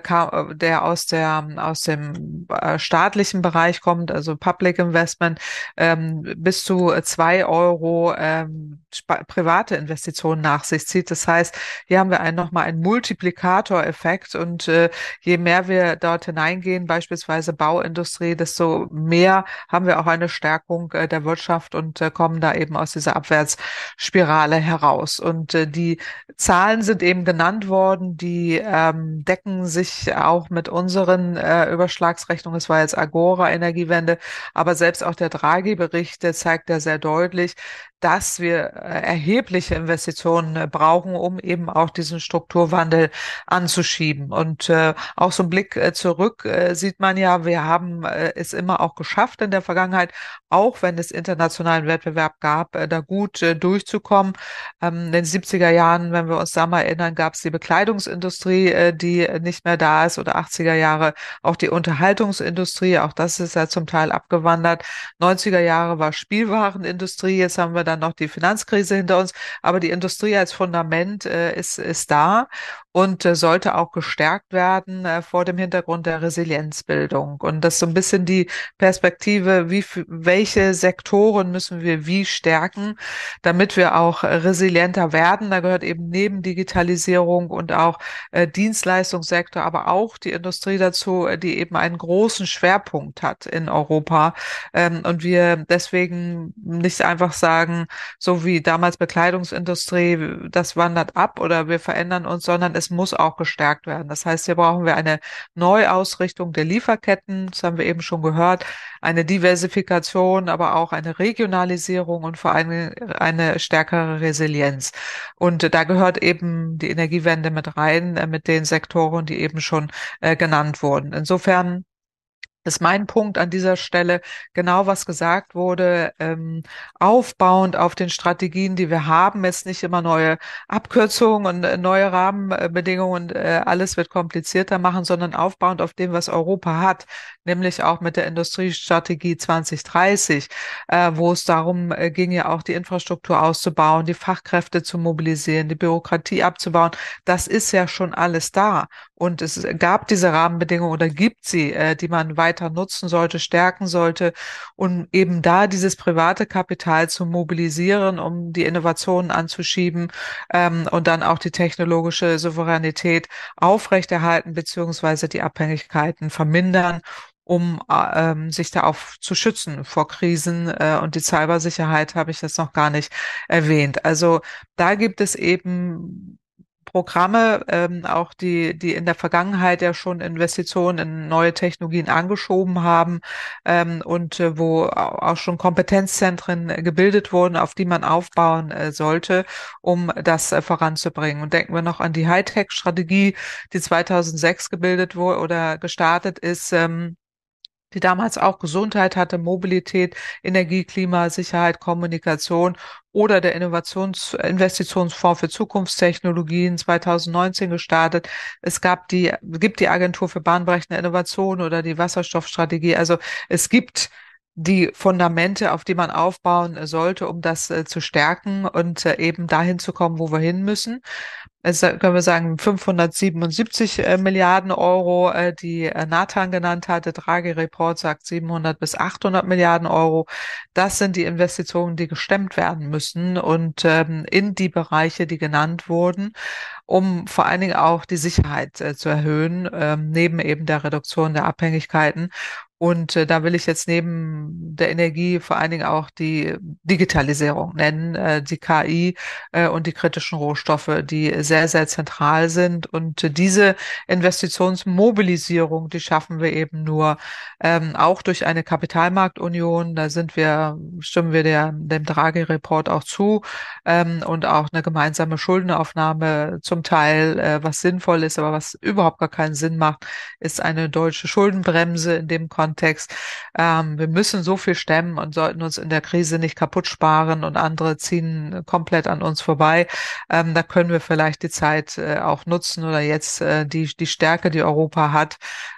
der aus dem staatlichen Bereich kommt, also Public Investment, bis zu 2 Euro private Investitionen nach sich zieht. Das heißt, hier haben wir nochmal einen Multiplikatoreffekt und je mehr wir dort hineingehen, beispielsweise Bauindustrie, desto mehr haben wir auch eine Stärkung der Wirtschaft und kommen da eben aus dieser Abwärtsspirale heraus. Und die Zahlen sind eben genannt worden, die decken sich auch mit unseren Überschlagsrechnungen. Es war jetzt Agora Energiewende, aber selbst auch der Draghi-Bericht, der zeigt ja sehr deutlich, dass wir erhebliche Investitionen brauchen, um eben auch diesen Strukturwandel anzuschieben. Und auch so ein Blick zurück sieht man ja, wir haben es immer auch geschafft in der Vergangenheit, auch wenn es internationalen Wettbewerb gab, da gut durchzukommen. In den 70er Jahren, wenn wir uns da mal erinnern, gab es die Bekleidungsindustrie, die nicht mehr da ist, oder 80er Jahre auch die Unterhaltungsindustrie, auch das ist ja zum Teil abgewandert. 90er Jahre war Spielwarenindustrie, jetzt haben wir dann noch die Finanzkrise hinter uns, aber die Industrie als Fundament ist da und sollte auch gestärkt werden vor dem Hintergrund der Resilienzbildung. Und das ist so ein bisschen die Perspektive, welche Sektoren müssen wir wie stärken, damit wir auch resilienter werden. Da gehört eben neben Digitalisierung und auch Dienstleistungssektor, aber auch die Industrie dazu, die eben einen großen Schwerpunkt hat in Europa. Und wir deswegen nicht einfach sagen, so wie damals Bekleidungsindustrie, das wandert ab oder wir verändern uns, sondern es muss auch gestärkt werden. Das heißt, hier brauchen wir eine Neuausrichtung der Lieferketten, das haben wir eben schon gehört, eine Diversifikation, aber auch eine Regionalisierung und vor allem eine stärkere Resilienz. Und da gehört eben die Energiewende mit rein, mit den Sektoren, die eben schon genannt wurden. Insofern ist mein Punkt an dieser Stelle genau, was gesagt wurde, aufbauend auf den Strategien, die wir haben, jetzt nicht immer neue Abkürzungen und neue Rahmenbedingungen, alles wird komplizierter machen, sondern aufbauend auf dem, was Europa hat, nämlich auch mit der Industriestrategie 2030, wo es darum ging, ja auch die Infrastruktur auszubauen, die Fachkräfte zu mobilisieren, die Bürokratie abzubauen. Das ist ja schon alles da. Und es gab diese Rahmenbedingungen oder gibt sie, die man weiter nutzen sollte, stärken sollte, um eben da dieses private Kapital zu mobilisieren, um die Innovationen anzuschieben, und dann auch die technologische Souveränität aufrechterhalten beziehungsweise die Abhängigkeiten vermindern, um sich da auch zu schützen vor Krisen. Und die Cybersicherheit habe ich jetzt noch gar nicht erwähnt. Also da gibt es eben Programme, auch die in der Vergangenheit ja schon Investitionen in neue Technologien angeschoben haben, und wo auch schon Kompetenzzentren gebildet wurden, auf die man aufbauen sollte, um das voranzubringen. Und denken wir noch an die Hightech-Strategie, die 2006 gebildet wurde oder gestartet ist. Die damals auch Gesundheit hatte, Mobilität, Energie, Klima, Sicherheit, Kommunikation, oder der Investitionsfonds für Zukunftstechnologien 2019 gestartet. Gibt die Agentur für bahnbrechende Innovation oder die Wasserstoffstrategie. Also es gibt die Fundamente, auf die man aufbauen sollte, um das zu stärken und eben dahin zu kommen, wo wir hin müssen. Also können wir sagen, 577 Milliarden Euro, die Nathan genannt hatte. Draghi-Report sagt 700 bis 800 Milliarden Euro. Das sind die Investitionen, die gestemmt werden müssen und in die Bereiche, die genannt wurden, um vor allen Dingen auch die Sicherheit zu erhöhen, neben eben der Reduktion der Abhängigkeiten. Und da will ich jetzt neben der Energie vor allen Dingen auch die Digitalisierung nennen, die KI und die kritischen Rohstoffe, die sehr, sehr zentral sind. Und diese Investitionsmobilisierung, die schaffen wir eben nur auch durch eine Kapitalmarktunion. Stimmen wir dem Draghi-Report auch zu, und auch eine gemeinsame Schuldenaufnahme zum Teil, was sinnvoll ist, aber was überhaupt gar keinen Sinn macht, ist eine deutsche Schuldenbremse in dem Kontext. Wir müssen so viel stemmen und sollten uns in der Krise nicht kaputt sparen und andere ziehen komplett an uns vorbei. Da können wir vielleicht die Zeit auch nutzen oder jetzt die Stärke, die Europa hat,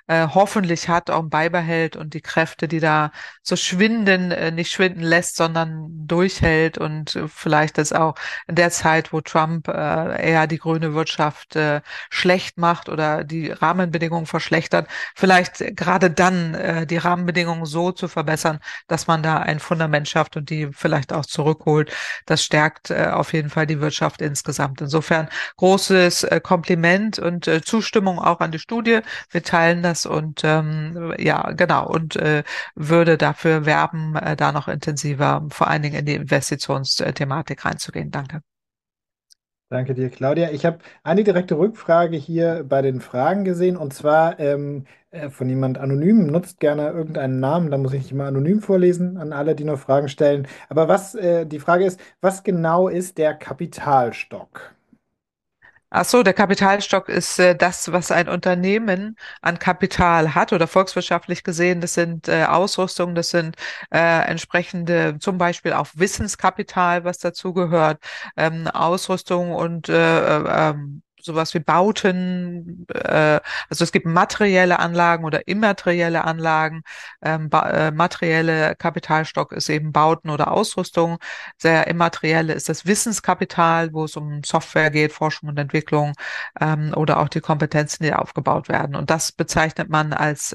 hoffentlich hat, auch beibehält und die Kräfte, die da so schwinden, nicht schwinden lässt, sondern durchhält und vielleicht das auch in der Zeit, wo Trump eher die grüne Wirtschaft schlecht macht oder die Rahmenbedingungen verschlechtert, vielleicht gerade dann die Rahmenbedingungen so zu verbessern, dass man da ein Fundament schafft und die vielleicht auch zurückholt. Das stärkt auf jeden Fall die Wirtschaft insgesamt. Insofern großes Kompliment und Zustimmung auch an die Studie. Wir teilen das und ja, genau, und würde dafür werben, da noch intensiver, vor allen Dingen in die Investitionsthematik reinzugehen. Danke. Danke dir, Claudia. Ich habe eine direkte Rückfrage hier bei den Fragen gesehen und zwar von jemand anonym. Nutzt gerne irgendeinen Namen, da muss ich nicht immer anonym vorlesen an alle, die noch Fragen stellen. Aber die Frage ist, was genau ist der Kapitalstock? Ach so, der Kapitalstock ist das, was ein Unternehmen an Kapital hat oder volkswirtschaftlich gesehen. Das sind Ausrüstung, das sind entsprechende, zum Beispiel auch Wissenskapital, was dazugehört, Ausrüstung und sowas wie Bauten. Also es gibt materielle Anlagen oder immaterielle Anlagen. Materielle Kapitalstock ist eben Bauten oder Ausrüstung. Sehr immaterielle ist das Wissenskapital, wo es um Software geht, Forschung und Entwicklung oder auch die Kompetenzen, die aufgebaut werden. Und das bezeichnet man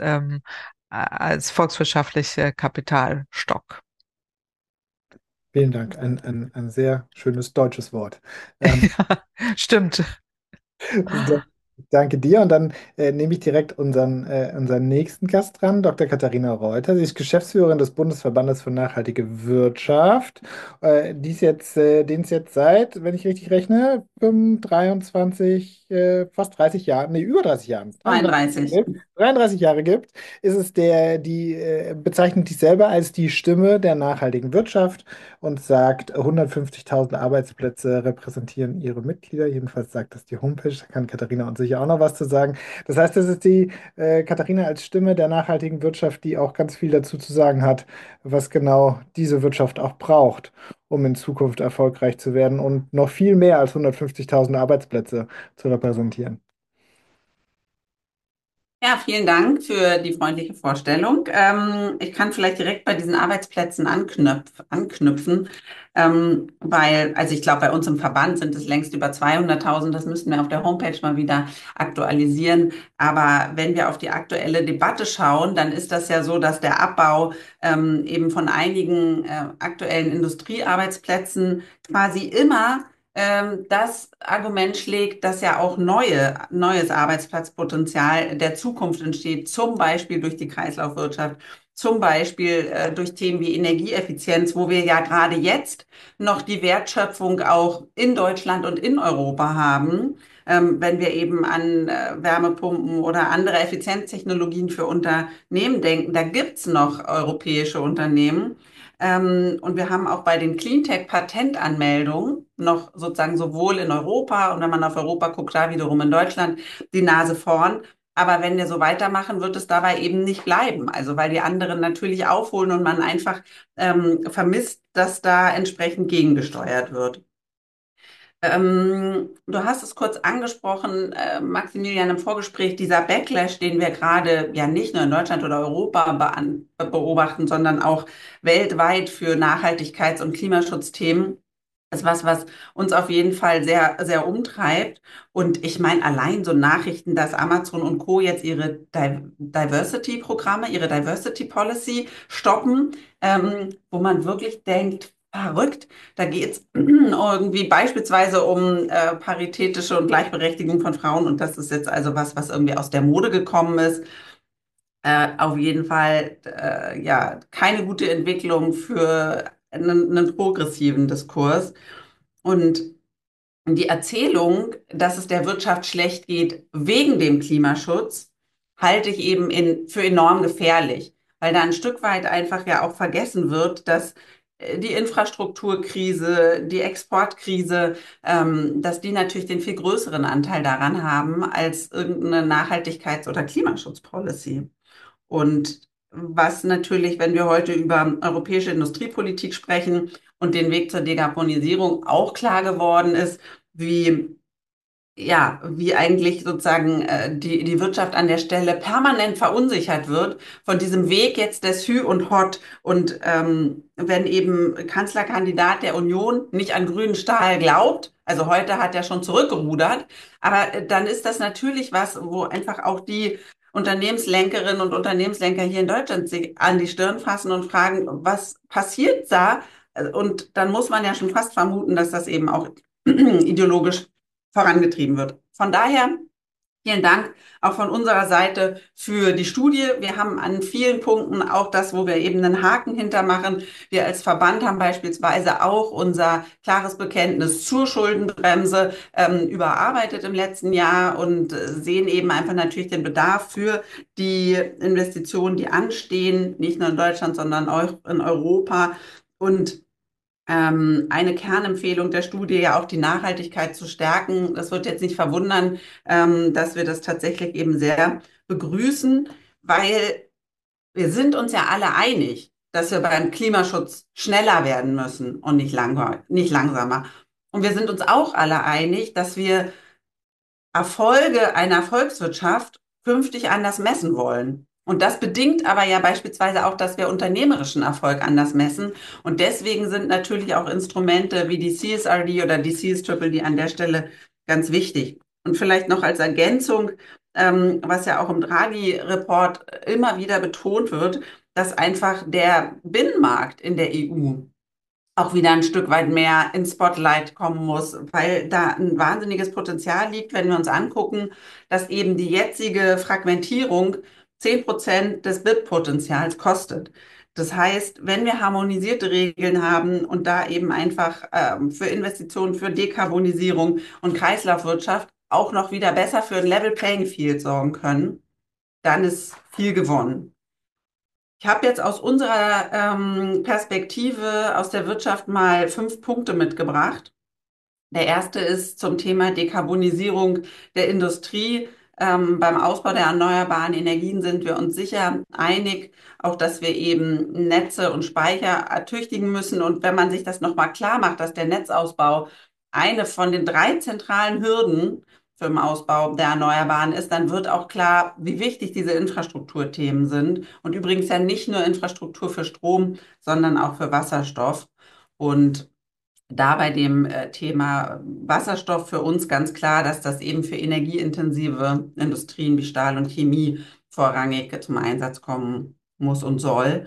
als volkswirtschaftliche Kapitalstock. Vielen Dank, ein sehr schönes deutsches Wort. Ähm, Ja, stimmt. So, danke dir. Und dann nehme ich direkt unseren nächsten Gast dran, Dr. Katharina Reuter. Sie ist Geschäftsführerin des Bundesverbandes für nachhaltige Wirtschaft, den es jetzt seit, wenn ich richtig rechne, 23, fast 30 Jahren, nee, über 30 Jahren, 32. 33 Jahre gibt, ist es die bezeichnet sich selber als die Stimme der nachhaltigen Wirtschaft und sagt, 150.000 Arbeitsplätze repräsentieren ihre Mitglieder. Jedenfalls sagt das die Homepage. Da kann Katharina uns sicher auch noch was zu sagen. Das heißt, das ist die Katharina als Stimme der nachhaltigen Wirtschaft, die auch ganz viel dazu zu sagen hat, was genau diese Wirtschaft auch braucht, um in Zukunft erfolgreich zu werden und noch viel mehr als 150.000 Arbeitsplätze zu repräsentieren. Ja, vielen Dank für die freundliche Vorstellung. Ich kann vielleicht direkt bei diesen Arbeitsplätzen anknüpfen, weil, also ich glaube, bei uns im Verband sind es längst über 200.000. Das müssten wir auf der Homepage mal wieder aktualisieren. Aber wenn wir auf die aktuelle Debatte schauen, dann ist das ja so, dass der Abbau eben von einigen aktuellen Industriearbeitsplätzen quasi immer das Argument schlägt, dass ja auch neues Arbeitsplatzpotenzial der Zukunft entsteht, zum Beispiel durch die Kreislaufwirtschaft, zum Beispiel durch Themen wie Energieeffizienz, wo wir ja gerade jetzt noch die Wertschöpfung auch in Deutschland und in Europa haben. Wenn wir eben an Wärmepumpen oder andere Effizienztechnologien für Unternehmen denken, da gibt's noch europäische Unternehmen. Und wir haben auch bei den Cleantech-Patentanmeldungen noch sozusagen sowohl in Europa und wenn man auf Europa guckt, da wiederum in Deutschland die Nase vorn. Aber wenn wir so weitermachen, wird es dabei eben nicht bleiben. Also weil die anderen natürlich aufholen und man einfach vermisst, dass da entsprechend gegengesteuert wird. Du hast es kurz angesprochen, Maximilian, im Vorgespräch, dieser Backlash, den wir gerade ja nicht nur in Deutschland oder Europa beobachten, sondern auch weltweit für Nachhaltigkeits- und Klimaschutzthemen, ist was, was uns auf jeden Fall sehr, sehr umtreibt. Und ich meine, allein so Nachrichten, dass Amazon und Co. jetzt ihre Diversity-Programme, ihre Diversity Policy stoppen, wo man wirklich denkt, verrückt. Da geht es irgendwie beispielsweise um paritätische und Gleichberechtigung von Frauen. Und das ist jetzt also was, was irgendwie aus der Mode gekommen ist. Auf jeden Fall ja keine gute Entwicklung für einen progressiven Diskurs. Und die Erzählung, dass es der Wirtschaft schlecht geht wegen dem Klimaschutz, halte ich eben für enorm gefährlich, weil da ein Stück weit einfach ja auch vergessen wird, dass die Infrastrukturkrise, die Exportkrise, dass die natürlich den viel größeren Anteil daran haben als irgendeine Nachhaltigkeits- oder Klimaschutzpolicy. Und was natürlich, wenn wir heute über europäische Industriepolitik sprechen und den Weg zur Dekarbonisierung auch klar geworden ist, wie ja, wie eigentlich sozusagen die Wirtschaft an der Stelle permanent verunsichert wird von diesem Weg jetzt des Hü und Hott. Und wenn eben Kanzlerkandidat der Union nicht an grünen Stahl glaubt, also heute hat er schon zurückgerudert, aber dann ist das natürlich was, wo einfach auch die Unternehmenslenkerinnen und Unternehmenslenker hier in Deutschland sich an die Stirn fassen und fragen, was passiert da? Und dann muss man ja schon fast vermuten, dass das eben auch ideologisch vorangetrieben wird. Von daher vielen Dank auch von unserer Seite für die Studie. Wir haben an vielen Punkten auch das, wo wir eben einen Haken hintermachen. Wir als Verband haben beispielsweise auch unser klares Bekenntnis zur Schuldenbremse überarbeitet im letzten Jahr und sehen eben einfach natürlich den Bedarf für die Investitionen, die anstehen, nicht nur in Deutschland, sondern auch in Europa. Und eine Kernempfehlung der Studie ja auch die Nachhaltigkeit zu stärken. Das wird jetzt nicht verwundern, dass wir das tatsächlich eben sehr begrüßen, weil wir sind uns ja alle einig, dass wir beim Klimaschutz schneller werden müssen und nicht langsamer. Und wir sind uns auch alle einig, dass wir Erfolge einer Volkswirtschaft künftig anders messen wollen. Und das bedingt aber ja beispielsweise auch, dass wir unternehmerischen Erfolg anders messen. Und deswegen sind natürlich auch Instrumente wie die CSRD oder die CSDD an der Stelle ganz wichtig. Und vielleicht noch als Ergänzung, was ja auch im Draghi-Report immer wieder betont wird, dass einfach der Binnenmarkt in der EU auch wieder ein Stück weit mehr ins Spotlight kommen muss, weil da ein wahnsinniges Potenzial liegt, wenn wir uns angucken, dass eben die jetzige Fragmentierung 10% des BIP-Potenzials kostet. Das heißt, wenn wir harmonisierte Regeln haben und da eben einfach für Investitionen, für Dekarbonisierung und Kreislaufwirtschaft auch noch wieder besser für ein Level Playing Field sorgen können, dann ist viel gewonnen. Ich habe jetzt aus unserer Perspektive aus der Wirtschaft mal 5 Punkte mitgebracht. Der erste ist zum Thema Dekarbonisierung der Industrie. Beim Ausbau der erneuerbaren Energien sind wir uns sicher einig, auch dass wir eben Netze und Speicher ertüchtigen müssen. Und wenn man sich das nochmal klar macht, dass der Netzausbau eine von den 3 zentralen Hürden für den Ausbau der Erneuerbaren ist, dann wird auch klar, wie wichtig diese Infrastrukturthemen sind. Und übrigens ja nicht nur Infrastruktur für Strom, sondern auch für Wasserstoff. Und da bei dem Thema Wasserstoff für uns ganz klar, dass das eben für energieintensive Industrien wie Stahl und Chemie vorrangig zum Einsatz kommen muss und soll.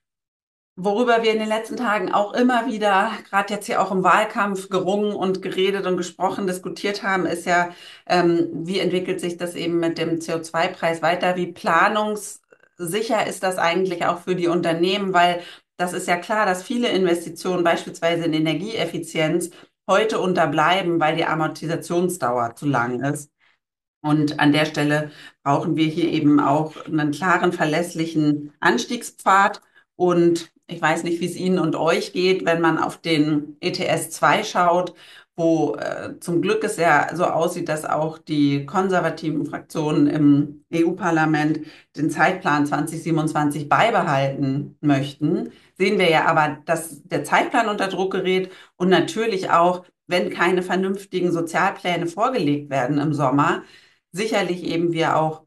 Worüber wir in den letzten Tagen auch immer wieder, gerade jetzt hier auch im Wahlkampf, gerungen und geredet und gesprochen, diskutiert haben, ist ja, wie entwickelt sich das eben mit dem CO2-Preis weiter? Wie planungssicher ist das eigentlich auch für die Unternehmen? Weil das ist ja klar, dass viele Investitionen, beispielsweise in Energieeffizienz, heute unterbleiben, weil die Amortisationsdauer zu lang ist. Und an der Stelle brauchen wir hier eben auch einen klaren, verlässlichen Anstiegspfad. Und ich weiß nicht, wie es Ihnen und euch geht, wenn man auf den ETS 2 schaut, wo zum Glück es ja so aussieht, dass auch die konservativen Fraktionen im EU-Parlament den Zeitplan 2027 beibehalten möchten, sehen wir ja aber, dass der Zeitplan unter Druck gerät und natürlich auch, wenn keine vernünftigen Sozialpläne vorgelegt werden im Sommer, sicherlich eben wir auch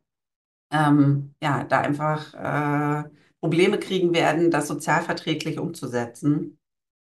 ja, da einfach Probleme kriegen werden, das sozialverträglich umzusetzen.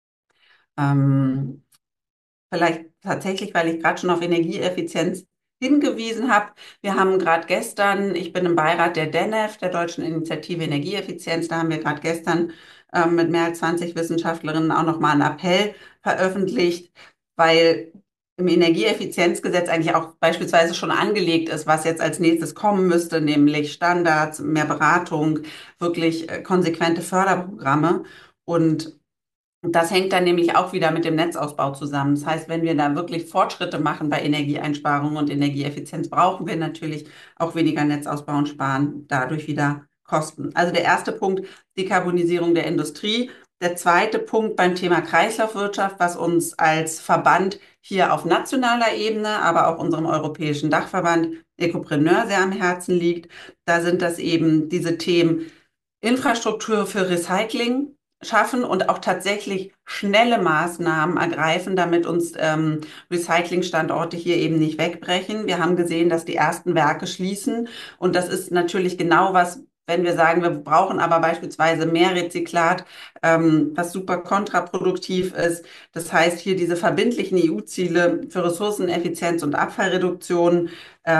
Ähm, Vielleicht tatsächlich, weil ich gerade schon auf Energieeffizienz hingewiesen habe. Wir haben gerade gestern, ich bin im Beirat der DENEF, der Deutschen Initiative Energieeffizienz, da haben wir gerade gestern mit mehr als 20 Wissenschaftlerinnen auch nochmal einen Appell veröffentlicht, weil im Energieeffizienzgesetz eigentlich auch beispielsweise schon angelegt ist, was jetzt als nächstes kommen müsste, nämlich Standards, mehr Beratung, wirklich konsequente Förderprogramme. Und das hängt dann nämlich auch wieder mit dem Netzausbau zusammen. Das heißt, wenn wir da wirklich Fortschritte machen bei Energieeinsparung und Energieeffizienz, brauchen wir natürlich auch weniger Netzausbau und sparen dadurch wieder Kosten. Also der erste Punkt, Dekarbonisierung der Industrie. Der zweite Punkt beim Thema Kreislaufwirtschaft, was uns als Verband hier auf nationaler Ebene, aber auch unserem europäischen Dachverband Ecopreneur sehr am Herzen liegt. Da sind das eben diese Themen Infrastruktur für Recycling, schaffen und auch tatsächlich schnelle Maßnahmen ergreifen, damit uns Recyclingstandorte hier eben nicht wegbrechen. Wir haben gesehen, dass die ersten Werke schließen und das ist natürlich genau was, wenn wir sagen, wir brauchen aber beispielsweise mehr Rezyklat, was super kontraproduktiv ist. Das heißt, hier diese verbindlichen EU-Ziele für Ressourceneffizienz und Abfallreduktion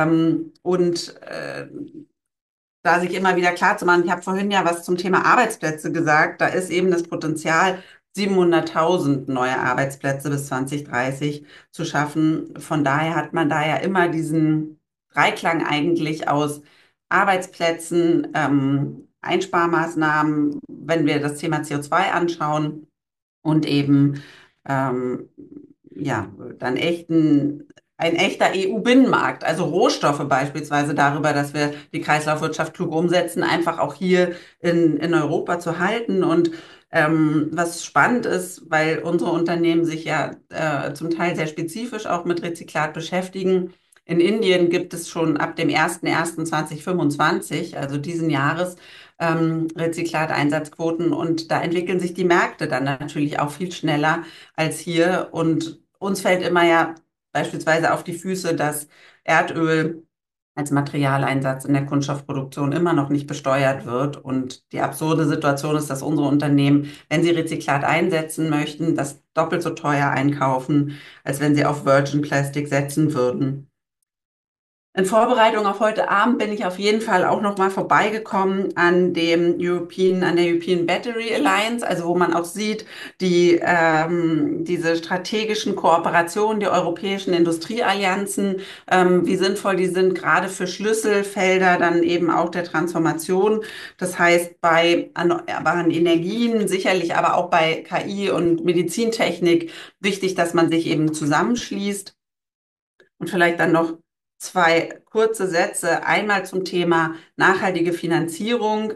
und da sich immer wieder klar zu machen, ich habe vorhin ja was zum Thema Arbeitsplätze gesagt, da ist eben das Potenzial, 700.000 neue Arbeitsplätze bis 2030 zu schaffen. Von daher hat man da ja immer diesen Dreiklang eigentlich aus Arbeitsplätzen, Einsparmaßnahmen, wenn wir das Thema CO2 anschauen und eben ähm, ja, dann ein echter EU-Binnenmarkt, also Rohstoffe beispielsweise darüber, dass wir die Kreislaufwirtschaft klug umsetzen, einfach auch hier in Europa zu halten. Und was spannend ist, weil unsere Unternehmen sich ja zum Teil sehr spezifisch auch mit Rezyklat beschäftigen. In Indien gibt es schon ab dem 1.1.2025, also diesen Jahres, Rezyklateinsatzquoten und da entwickeln sich die Märkte dann natürlich auch viel schneller als hier. Und uns fällt immer ja beispielsweise auf die Füße, dass Erdöl als Materialeinsatz in der Kunststoffproduktion immer noch nicht besteuert wird. Und die absurde Situation ist, dass unsere Unternehmen, wenn sie Rezyklat einsetzen möchten, das doppelt so teuer einkaufen, als wenn sie auf Virgin Plastic setzen würden. In Vorbereitung auf heute Abend bin ich auf jeden Fall auch noch mal vorbeigekommen an der European Battery Alliance, also wo man auch sieht, diese strategischen Kooperationen, die europäischen Industrieallianzen, wie sinnvoll die sind, gerade für Schlüsselfelder dann eben auch der Transformation. Das heißt, bei erneuerbaren Energien, sicherlich aber auch bei KI und Medizintechnik wichtig, dass man sich eben zusammenschließt. Und vielleicht dann noch zwei kurze Sätze. Einmal zum Thema nachhaltige Finanzierung.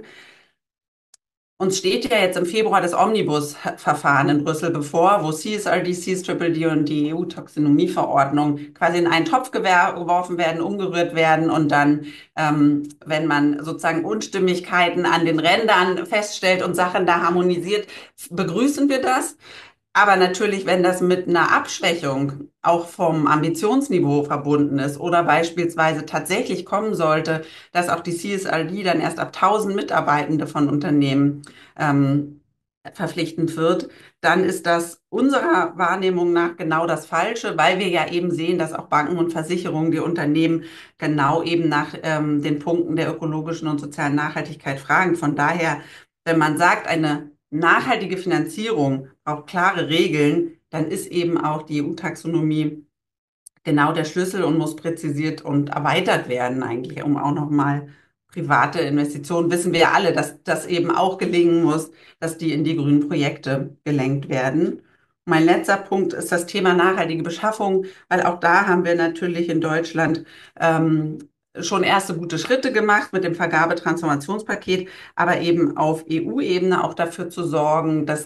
Uns steht ja jetzt im Februar das Omnibus-Verfahren in Brüssel bevor, wo CSRD, CSDDD und die EU-Taxonomie-Verordnung quasi in einen Topf geworfen werden, umgerührt werden und dann, wenn man sozusagen Unstimmigkeiten an den Rändern feststellt und Sachen da harmonisiert, begrüßen wir das. Aber natürlich, wenn das mit einer Abschwächung auch vom Ambitionsniveau verbunden ist oder beispielsweise tatsächlich kommen sollte, dass auch die CSRD dann erst ab 1.000 Mitarbeitende von Unternehmen ähm, verpflichtend wird, dann ist das unserer Wahrnehmung nach genau das Falsche, weil wir ja eben sehen, dass auch Banken und Versicherungen die Unternehmen genau eben nach den Punkten der ökologischen und sozialen Nachhaltigkeit fragen. Von daher, wenn man sagt, eine nachhaltige Finanzierung braucht klare Regeln, dann ist eben auch die EU-Taxonomie genau der Schlüssel und muss präzisiert und erweitert werden, eigentlich, um auch nochmal private Investitionen, wissen wir ja alle, dass das eben auch gelingen muss, dass die in die grünen Projekte gelenkt werden. Mein letzter Punkt ist das Thema nachhaltige Beschaffung, weil auch da haben wir natürlich in Deutschland schon erste gute Schritte gemacht mit dem Vergabetransformationspaket, aber eben auf EU-Ebene auch dafür zu sorgen, dass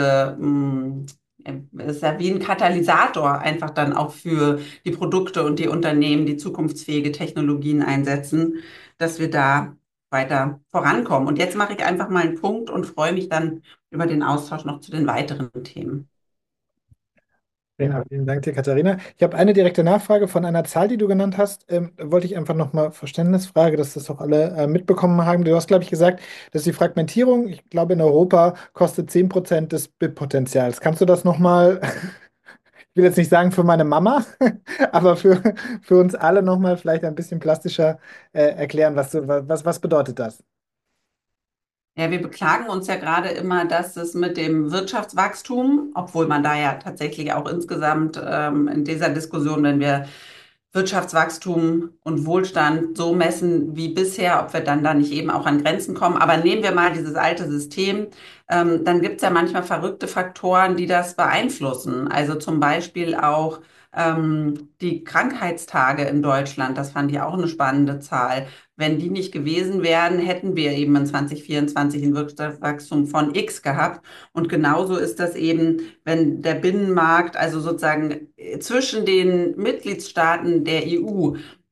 ist ja wie ein Katalysator einfach dann auch für die Produkte und die Unternehmen, die zukunftsfähige Technologien einsetzen, dass wir da weiter vorankommen. Und jetzt mache ich einfach mal einen Punkt und freue mich dann über den Austausch noch zu den weiteren Themen. Ja, vielen Dank dir, Katharina. Ich habe eine direkte Nachfrage von einer Zahl, die du genannt hast. Da wollte ich einfach nochmal Verständnisfrage, dass das auch alle mitbekommen haben. Du hast, glaube ich, gesagt, dass die Fragmentierung, ich glaube, in Europa kostet 10% des BIP-Potenzials. Kannst du das nochmal, ich will jetzt nicht sagen für meine Mama, aber für uns alle nochmal vielleicht ein bisschen plastischer erklären, was bedeutet das? Ja, wir beklagen uns ja gerade immer, dass es mit dem Wirtschaftswachstum, obwohl man da ja tatsächlich auch insgesamt in dieser Diskussion, wenn wir Wirtschaftswachstum und Wohlstand so messen wie bisher, ob wir dann da nicht eben auch an Grenzen kommen. Aber nehmen wir mal dieses alte System, dann gibt es ja manchmal verrückte Faktoren, die das beeinflussen. Also zum Beispiel auch die Krankheitstage in Deutschland, das fand ich auch eine spannende Zahl. Wenn die nicht gewesen wären, hätten wir eben in 2024 ein Wirtschaftswachstum von X gehabt. Und genauso ist das eben, wenn der Binnenmarkt, also sozusagen zwischen den Mitgliedstaaten der EU,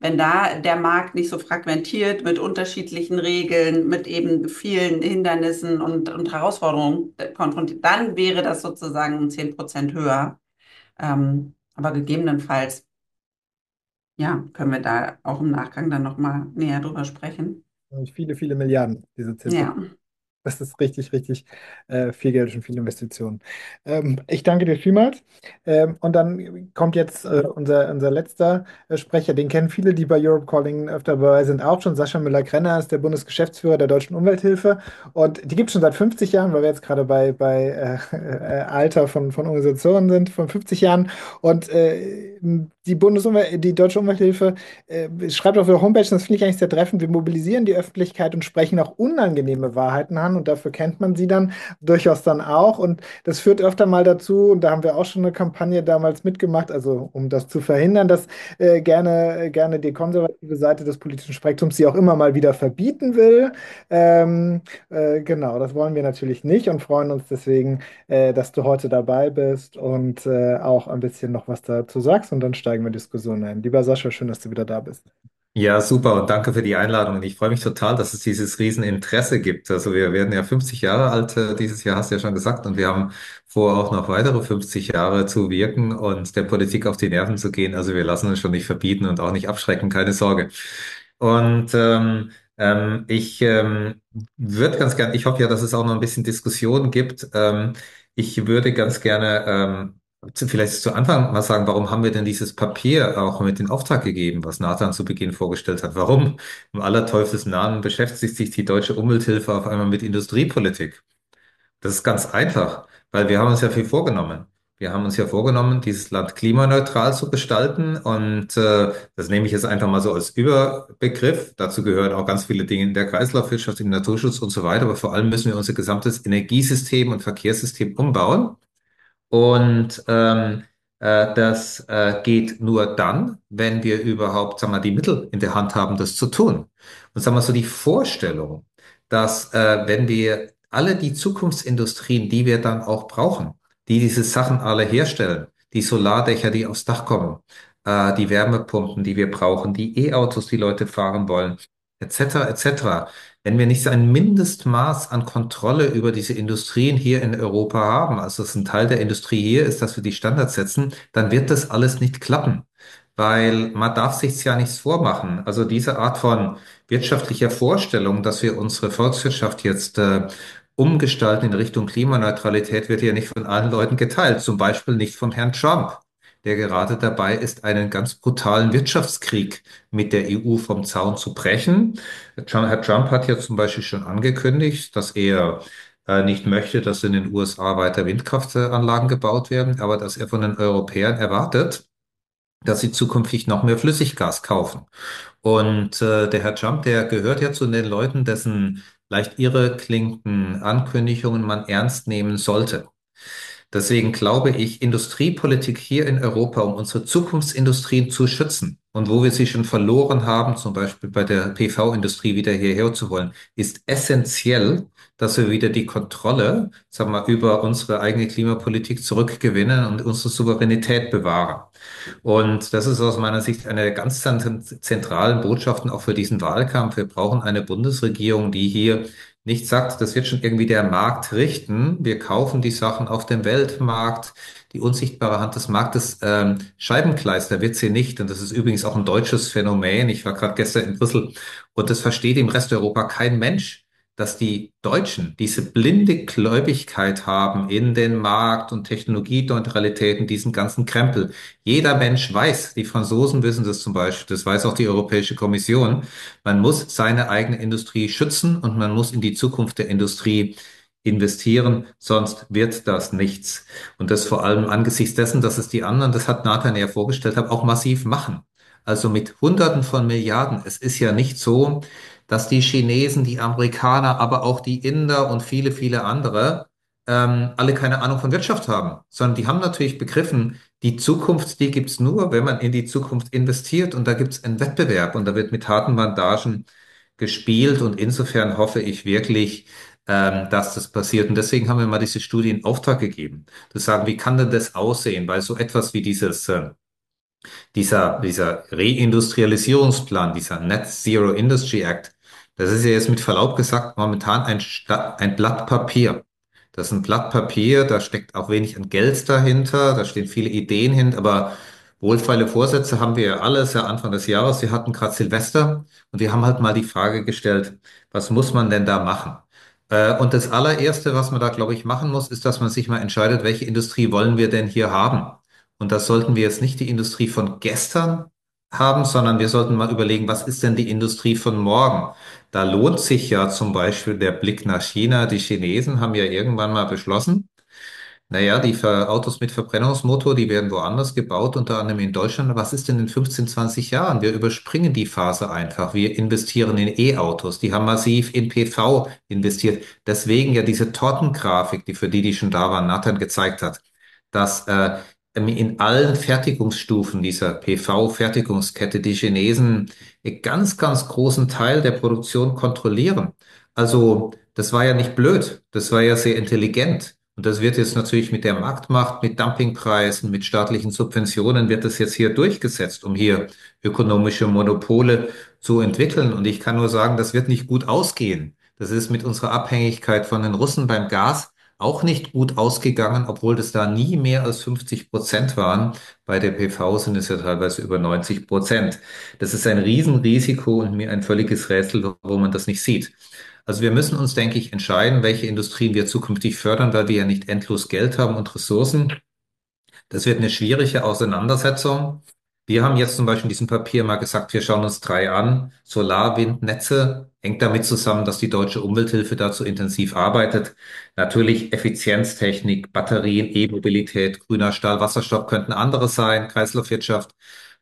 wenn da der Markt nicht so fragmentiert mit unterschiedlichen Regeln, mit eben vielen Hindernissen und Herausforderungen konfrontiert, dann wäre das sozusagen um 10% höher. Aber gegebenenfalls, ja, können wir da auch im Nachgang dann nochmal näher drüber sprechen. Viele, viele Milliarden, diese 10%. Ja, Das ist richtig, richtig viel Geld und viele Investitionen. Ich danke dir vielmals. Und dann kommt jetzt unser letzter Sprecher. Den kennen viele, die bei Europe Calling öfter dabei sind, auch schon. Sascha Müller-Krenner ist der Bundesgeschäftsführer der Deutschen Umwelthilfe. Und die gibt es schon seit 50 Jahren, weil wir jetzt gerade bei Alter von Organisationen sind, von 50 Jahren. Und die Deutsche Umwelthilfe schreibt auf ihrer Homepage, das finde ich eigentlich sehr treffend, wir mobilisieren die Öffentlichkeit und sprechen auch unangenehme Wahrheiten an und dafür kennt man sie dann durchaus dann auch und das führt öfter mal dazu und da haben wir auch schon eine Kampagne damals mitgemacht, also um das zu verhindern, dass gerne die konservative Seite des politischen Spektrums sie auch immer mal wieder verbieten will. Genau, das wollen wir natürlich nicht und freuen uns deswegen, dass du heute dabei bist und auch ein bisschen noch was dazu sagst und dann steigen wir in Diskussionen ein. Lieber Sascha, schön, dass du wieder da bist. Ja, super und danke für die Einladung. Und ich freue mich total, dass es dieses Rieseninteresse gibt. Also wir werden ja 50 Jahre alt dieses Jahr, hast du ja schon gesagt, und wir haben vor, auch noch weitere 50 Jahre zu wirken und der Politik auf die Nerven zu gehen. Also wir lassen uns schon nicht verbieten und auch nicht abschrecken, keine Sorge. Und ich würde ganz gern, ich hoffe ja, dass es auch noch ein bisschen Diskussion gibt. Ich würde ganz gerne vielleicht zu Anfang mal sagen, warum haben wir denn dieses Papier auch mit in Auftrag gegeben, was Nathan zu Beginn vorgestellt hat? Warum im allerteufels Namen beschäftigt sich die Deutsche Umwelthilfe auf einmal mit Industriepolitik? Das ist ganz einfach, weil wir haben uns ja viel vorgenommen. Wir haben uns ja vorgenommen, dieses Land klimaneutral zu gestalten und das nehme ich jetzt einfach mal so als Überbegriff. Dazu gehören auch ganz viele Dinge in der Kreislaufwirtschaft, im Naturschutz und so weiter. Aber vor allem müssen wir unser gesamtes Energiesystem und Verkehrssystem umbauen. Und das geht nur dann, wenn wir überhaupt, sagen wir, die Mittel in der Hand haben, das zu tun. Und sagen wir so die Vorstellung, dass wenn wir alle die Zukunftsindustrien, die wir dann auch brauchen, die diese Sachen alle herstellen, die Solardächer, die aufs Dach kommen, die Wärmepumpen, die wir brauchen, die E-Autos, die Leute fahren wollen, etc., etc. Wenn wir nicht so ein Mindestmaß an Kontrolle über diese Industrien hier in Europa haben, also dass ein Teil der Industrie hier ist, dass wir die Standards setzen, dann wird das alles nicht klappen. Weil man darf sich's ja nichts vormachen. Also diese Art von wirtschaftlicher Vorstellung, dass wir unsere Volkswirtschaft jetzt umgestalten in Richtung Klimaneutralität, wird ja nicht von allen Leuten geteilt. Zum Beispiel nicht von Herrn Trump, der gerade dabei ist, einen ganz brutalen Wirtschaftskrieg mit der EU vom Zaun zu brechen. Herr Trump hat ja zum Beispiel schon angekündigt, dass er nicht möchte, dass in den USA weiter Windkraftanlagen gebaut werden, aber dass er von den Europäern erwartet, dass sie zukünftig noch mehr Flüssiggas kaufen. Und der Herr Trump, der gehört ja zu den Leuten, dessen leicht irre klingenden Ankündigungen man ernst nehmen sollte. Deswegen glaube ich, Industriepolitik hier in Europa, um unsere Zukunftsindustrien zu schützen und wo wir sie schon verloren haben, zum Beispiel bei der PV-Industrie wieder hierher zu wollen, ist essentiell, dass wir wieder die Kontrolle, sagen wir, über unsere eigene Klimapolitik zurückgewinnen und unsere Souveränität bewahren. Und das ist aus meiner Sicht eine ganz zentrale Botschaft auch für diesen Wahlkampf. Wir brauchen eine Bundesregierung, die hier nicht sagt, das wird schon irgendwie der Markt richten. Wir kaufen die Sachen auf dem Weltmarkt. Die unsichtbare Hand des Marktes, Scheibenkleister wird sie nicht. Und das ist übrigens auch ein deutsches Phänomen. Ich war gerade gestern in Brüssel und das versteht im Rest Europa kein Mensch, dass die Deutschen diese blinde Gläubigkeit haben in den Markt und Technologieneutralitäten, diesen ganzen Krempel. Jeder Mensch weiß, die Franzosen wissen das zum Beispiel, das weiß auch die Europäische Kommission, man muss seine eigene Industrie schützen und man muss in die Zukunft der Industrie investieren, sonst wird das nichts. Und das vor allem angesichts dessen, dass es die anderen, das hat Nathan ja vorgestellt, haben, auch massiv machen. Also mit Hunderten von Milliarden. Es ist ja nicht so, dass die Chinesen, die Amerikaner, aber auch die Inder und viele, viele andere alle keine Ahnung von Wirtschaft haben, sondern die haben natürlich begriffen, die Zukunft, die gibt's nur, wenn man in die Zukunft investiert und da gibt's einen Wettbewerb und da wird mit harten Bandagen gespielt und insofern hoffe ich wirklich, dass das passiert. Und deswegen haben wir mal diese Studie in Auftrag gegeben, zu sagen, wie kann denn das aussehen? Weil so etwas wie dieses Dieser Reindustrialisierungsplan, dieser Net Zero Industry Act, das ist ja jetzt mit Verlaub gesagt momentan ein Blatt Papier. Das ist ein Blatt Papier, da steckt auch wenig an Geld dahinter, da stehen viele Ideen hin, aber wohlfeile Vorsätze haben wir ja alles, ja Anfang des Jahres. Wir hatten gerade Silvester und wir haben halt mal die Frage gestellt, was muss man denn da machen? Und das allererste, was man da, glaube ich, machen muss, ist, dass man sich mal entscheidet, welche Industrie wollen wir denn hier haben? Und das sollten wir jetzt nicht die Industrie von gestern haben, sondern wir sollten mal überlegen, was ist denn die Industrie von morgen? Da lohnt sich ja zum Beispiel der Blick nach China. Die Chinesen haben ja irgendwann mal beschlossen, naja, Autos mit Verbrennungsmotor, die werden woanders gebaut, unter anderem in Deutschland. Was ist denn in 15, 20 Jahren? Wir überspringen die Phase einfach. Wir investieren in E-Autos. Die haben massiv in PV investiert. Deswegen ja diese Tortengrafik, die für die, die schon da waren, Nathan gezeigt hat, dass in allen Fertigungsstufen dieser PV-Fertigungskette die Chinesen einen ganz, ganz großen Teil der Produktion kontrollieren. Also das war ja nicht blöd, das war ja sehr intelligent. Und das wird jetzt natürlich mit der Marktmacht, mit Dumpingpreisen, mit staatlichen Subventionen wird das jetzt hier durchgesetzt, um hier ökonomische Monopole zu entwickeln. Und ich kann nur sagen, das wird nicht gut ausgehen. Das ist mit unserer Abhängigkeit von den Russen beim Gas auch nicht gut ausgegangen, obwohl das da nie mehr als 50% waren. Bei der PV sind es ja teilweise über 90%. Das ist ein Riesenrisiko und mir ein völliges Rätsel, warum man das nicht sieht. Also wir müssen uns, denke ich, entscheiden, welche Industrien wir zukünftig fördern, weil wir ja nicht endlos Geld haben und Ressourcen. Das wird eine schwierige Auseinandersetzung. Wir haben jetzt zum Beispiel in diesem Papier mal gesagt, wir schauen uns drei an. Solar, Wind, Netze hängt damit zusammen, dass die Deutsche Umwelthilfe dazu intensiv arbeitet. Natürlich Effizienztechnik, Batterien, E-Mobilität, grüner Stahl, Wasserstoff könnten andere sein, Kreislaufwirtschaft.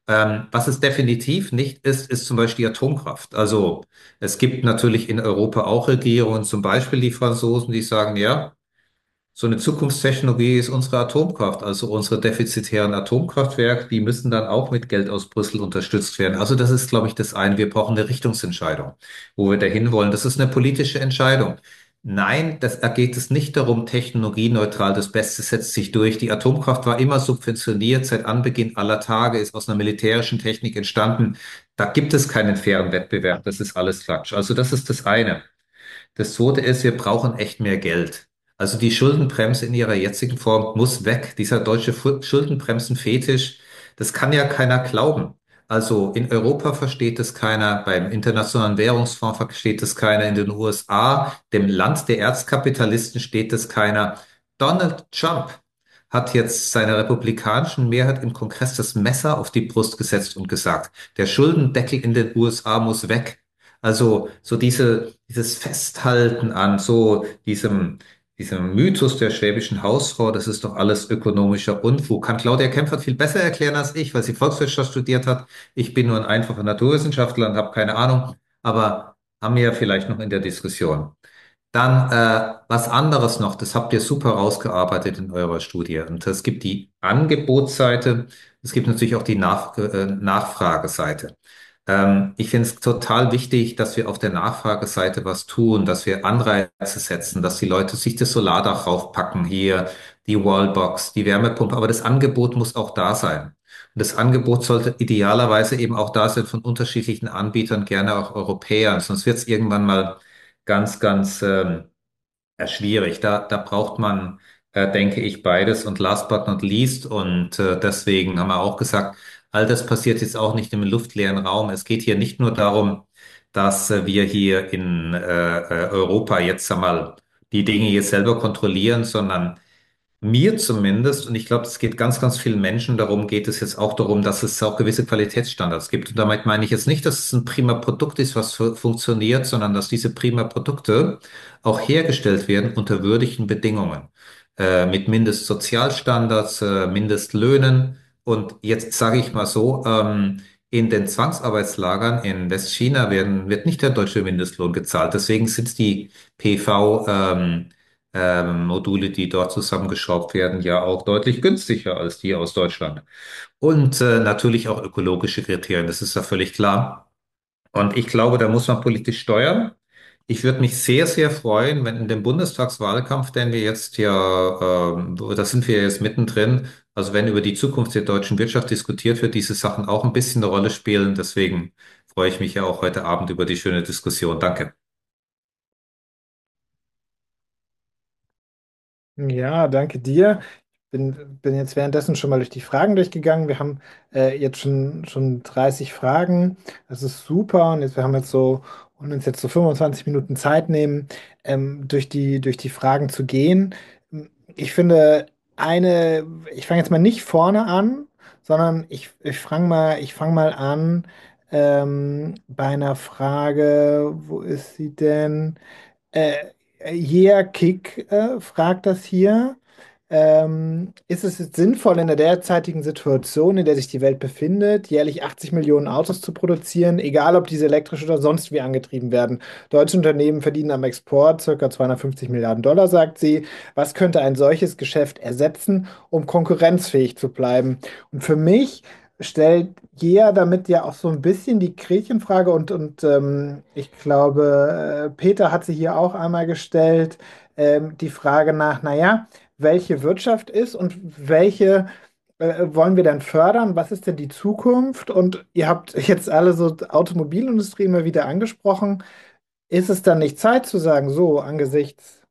Was es definitiv nicht ist, ist zum Beispiel die Atomkraft. Also es gibt natürlich in Europa auch Regierungen, zum Beispiel die Franzosen, die sagen, ja, so eine Zukunftstechnologie ist unsere Atomkraft, also unsere defizitären Atomkraftwerke, die müssen dann auch mit Geld aus Brüssel unterstützt werden. Also das ist, glaube ich, das eine. Wir brauchen eine Richtungsentscheidung, wo wir dahin wollen. Das ist eine politische Entscheidung. Nein, da geht es nicht darum, technologieneutral, das Beste setzt sich durch. Die Atomkraft war immer subventioniert, seit Anbeginn aller Tage, ist aus einer militärischen Technik entstanden. Da gibt es keinen fairen Wettbewerb. Das ist alles Quatsch. Also das ist das eine. Das zweite ist, wir brauchen echt mehr Geld. Also die Schuldenbremse in ihrer jetzigen Form muss weg. Dieser deutsche Schuldenbremsenfetisch, das kann ja keiner glauben. Also in Europa versteht es keiner, beim Internationalen Währungsfonds versteht es keiner, in den USA, dem Land der Erzkapitalisten, steht es keiner. Donald Trump hat jetzt seiner republikanischen Mehrheit im Kongress das Messer auf die Brust gesetzt und gesagt, der Schuldendeckel in den USA muss weg. Also so dieses Festhalten an diesem Mythos der schwäbischen Hausfrau, das ist doch alles ökonomischer Unfug. Kann Claudia Kempfert viel besser erklären als ich, weil sie Volkswirtschaft studiert hat. Ich bin nur ein einfacher Naturwissenschaftler und habe keine Ahnung, aber haben wir ja vielleicht noch in der Diskussion. Dann was anderes noch, das habt ihr super rausgearbeitet in eurer Studie. Und es gibt die Angebotsseite, es gibt natürlich auch die Nachfrageseite. Ich finde es total wichtig, dass wir auf der Nachfrageseite was tun, dass wir Anreize setzen, dass die Leute sich das Solardach raufpacken, hier die Wallbox, die Wärmepumpe, aber das Angebot muss auch da sein. Und das Angebot sollte idealerweise eben auch da sein von unterschiedlichen Anbietern, gerne auch Europäern, sonst wird es irgendwann mal ganz, ganz schwierig. Da braucht man, denke ich, beides. Und last but not least, und deswegen haben wir auch gesagt, all das passiert jetzt auch nicht im luftleeren Raum. Es geht hier nicht nur darum, dass wir hier in Europa jetzt einmal die Dinge jetzt selber kontrollieren, sondern mir zumindest, und ich glaube, es geht ganz, ganz vielen Menschen darum, geht es jetzt auch darum, dass es auch gewisse Qualitätsstandards gibt. Und damit meine ich jetzt nicht, dass es ein prima Produkt ist, was funktioniert, sondern dass diese prima Produkte auch hergestellt werden unter würdigen Bedingungen, mit Mindestsozialstandards, Mindestlöhnen. Und jetzt sage ich mal so, in den Zwangsarbeitslagern in Westchina wird nicht der deutsche Mindestlohn gezahlt. Deswegen sind die PV, Module, die dort zusammengeschraubt werden, ja auch deutlich günstiger als die aus Deutschland. Und natürlich auch ökologische Kriterien, das ist ja völlig klar. Und ich glaube, da muss man politisch steuern. Ich würde mich sehr, sehr freuen, wenn in dem Bundestagswahlkampf, den wir jetzt ja, da sind wir jetzt mittendrin, Also wenn über die Zukunft der deutschen Wirtschaft diskutiert wird, diese Sachen auch ein bisschen eine Rolle spielen. Deswegen freue ich mich ja auch heute Abend über die schöne Diskussion. Danke. Ja, danke dir. Bin jetzt währenddessen schon mal durch die Fragen durchgegangen. Wir haben jetzt schon 30 Fragen. Das ist super. Und wir haben jetzt so, und uns jetzt so 25 Minuten Zeit nehmen, durch die Fragen zu gehen. Ich finde, ich fange jetzt mal nicht vorne an, sondern ich fang mal an bei einer Frage, wo ist sie denn? Äh, Yeah Kick fragt das hier. Ist es jetzt sinnvoll, in der derzeitigen Situation, in der sich die Welt befindet, jährlich 80 Millionen Autos zu produzieren, egal ob diese elektrisch oder sonst wie angetrieben werden? Deutsche Unternehmen verdienen am Export ca. 250 Milliarden Dollar, sagt sie. Was könnte ein solches Geschäft ersetzen, um konkurrenzfähig zu bleiben? Und für mich stellt Gea damit ja auch so ein bisschen die Gretchenfrage und ich glaube, Peter hat sie hier auch einmal gestellt, die Frage nach, naja, welche Wirtschaft ist und welche wollen wir dann fördern? Was ist denn die Zukunft? Und ihr habt jetzt alle so Automobilindustrie immer wieder angesprochen. Ist es dann nicht Zeit zu sagen, so angesichts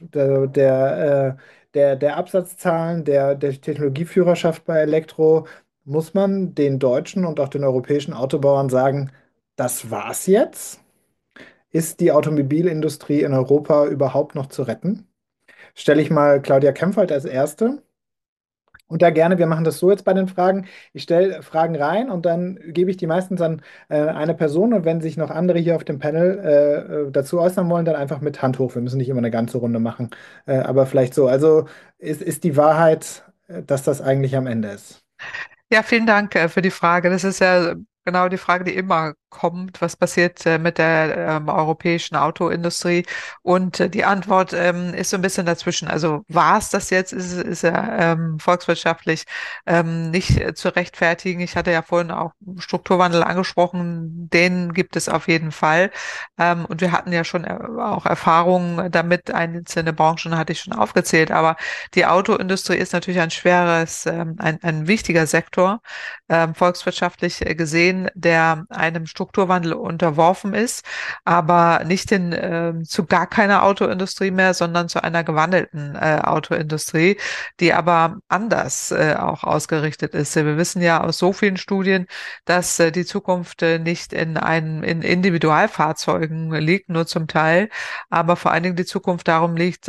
der Absatzzahlen, der Technologieführerschaft bei Elektro, muss man den deutschen und auch den europäischen Autobauern sagen, das war's jetzt? Ist die Automobilindustrie in Europa überhaupt noch zu retten? Stelle ich mal Claudia Kempfert als Erste. Und da gerne, wir machen das so jetzt bei den Fragen. Ich stelle Fragen rein und dann gebe ich die meistens an eine Person. Und wenn sich noch andere hier auf dem Panel dazu äußern wollen, dann einfach mit Hand hoch. Wir müssen nicht immer eine ganze Runde machen, aber vielleicht so. Also ist die Wahrheit, dass das eigentlich am Ende ist. Ja, vielen Dank für die Frage. Das ist ja genau die Frage, die immer kommt. Was passiert mit der europäischen Autoindustrie? Und die Antwort ist so ein bisschen dazwischen. Also war es das jetzt? Ist ja volkswirtschaftlich nicht zu rechtfertigen. Ich hatte ja vorhin auch Strukturwandel angesprochen. Den gibt es auf jeden Fall. Und wir hatten ja schon auch Erfahrungen damit. Einzelne Branchen hatte ich schon aufgezählt. Aber die Autoindustrie ist natürlich ein schweres, ein wichtiger Sektor, volkswirtschaftlich gesehen, der einem Strukturwandel unterworfen ist, aber nicht zu gar keiner Autoindustrie mehr, sondern zu einer gewandelten Autoindustrie, die aber anders auch ausgerichtet ist. Wir wissen ja aus so vielen Studien, dass die Zukunft nicht in Individualfahrzeugen liegt, nur zum Teil, aber vor allen Dingen die Zukunft darum liegt,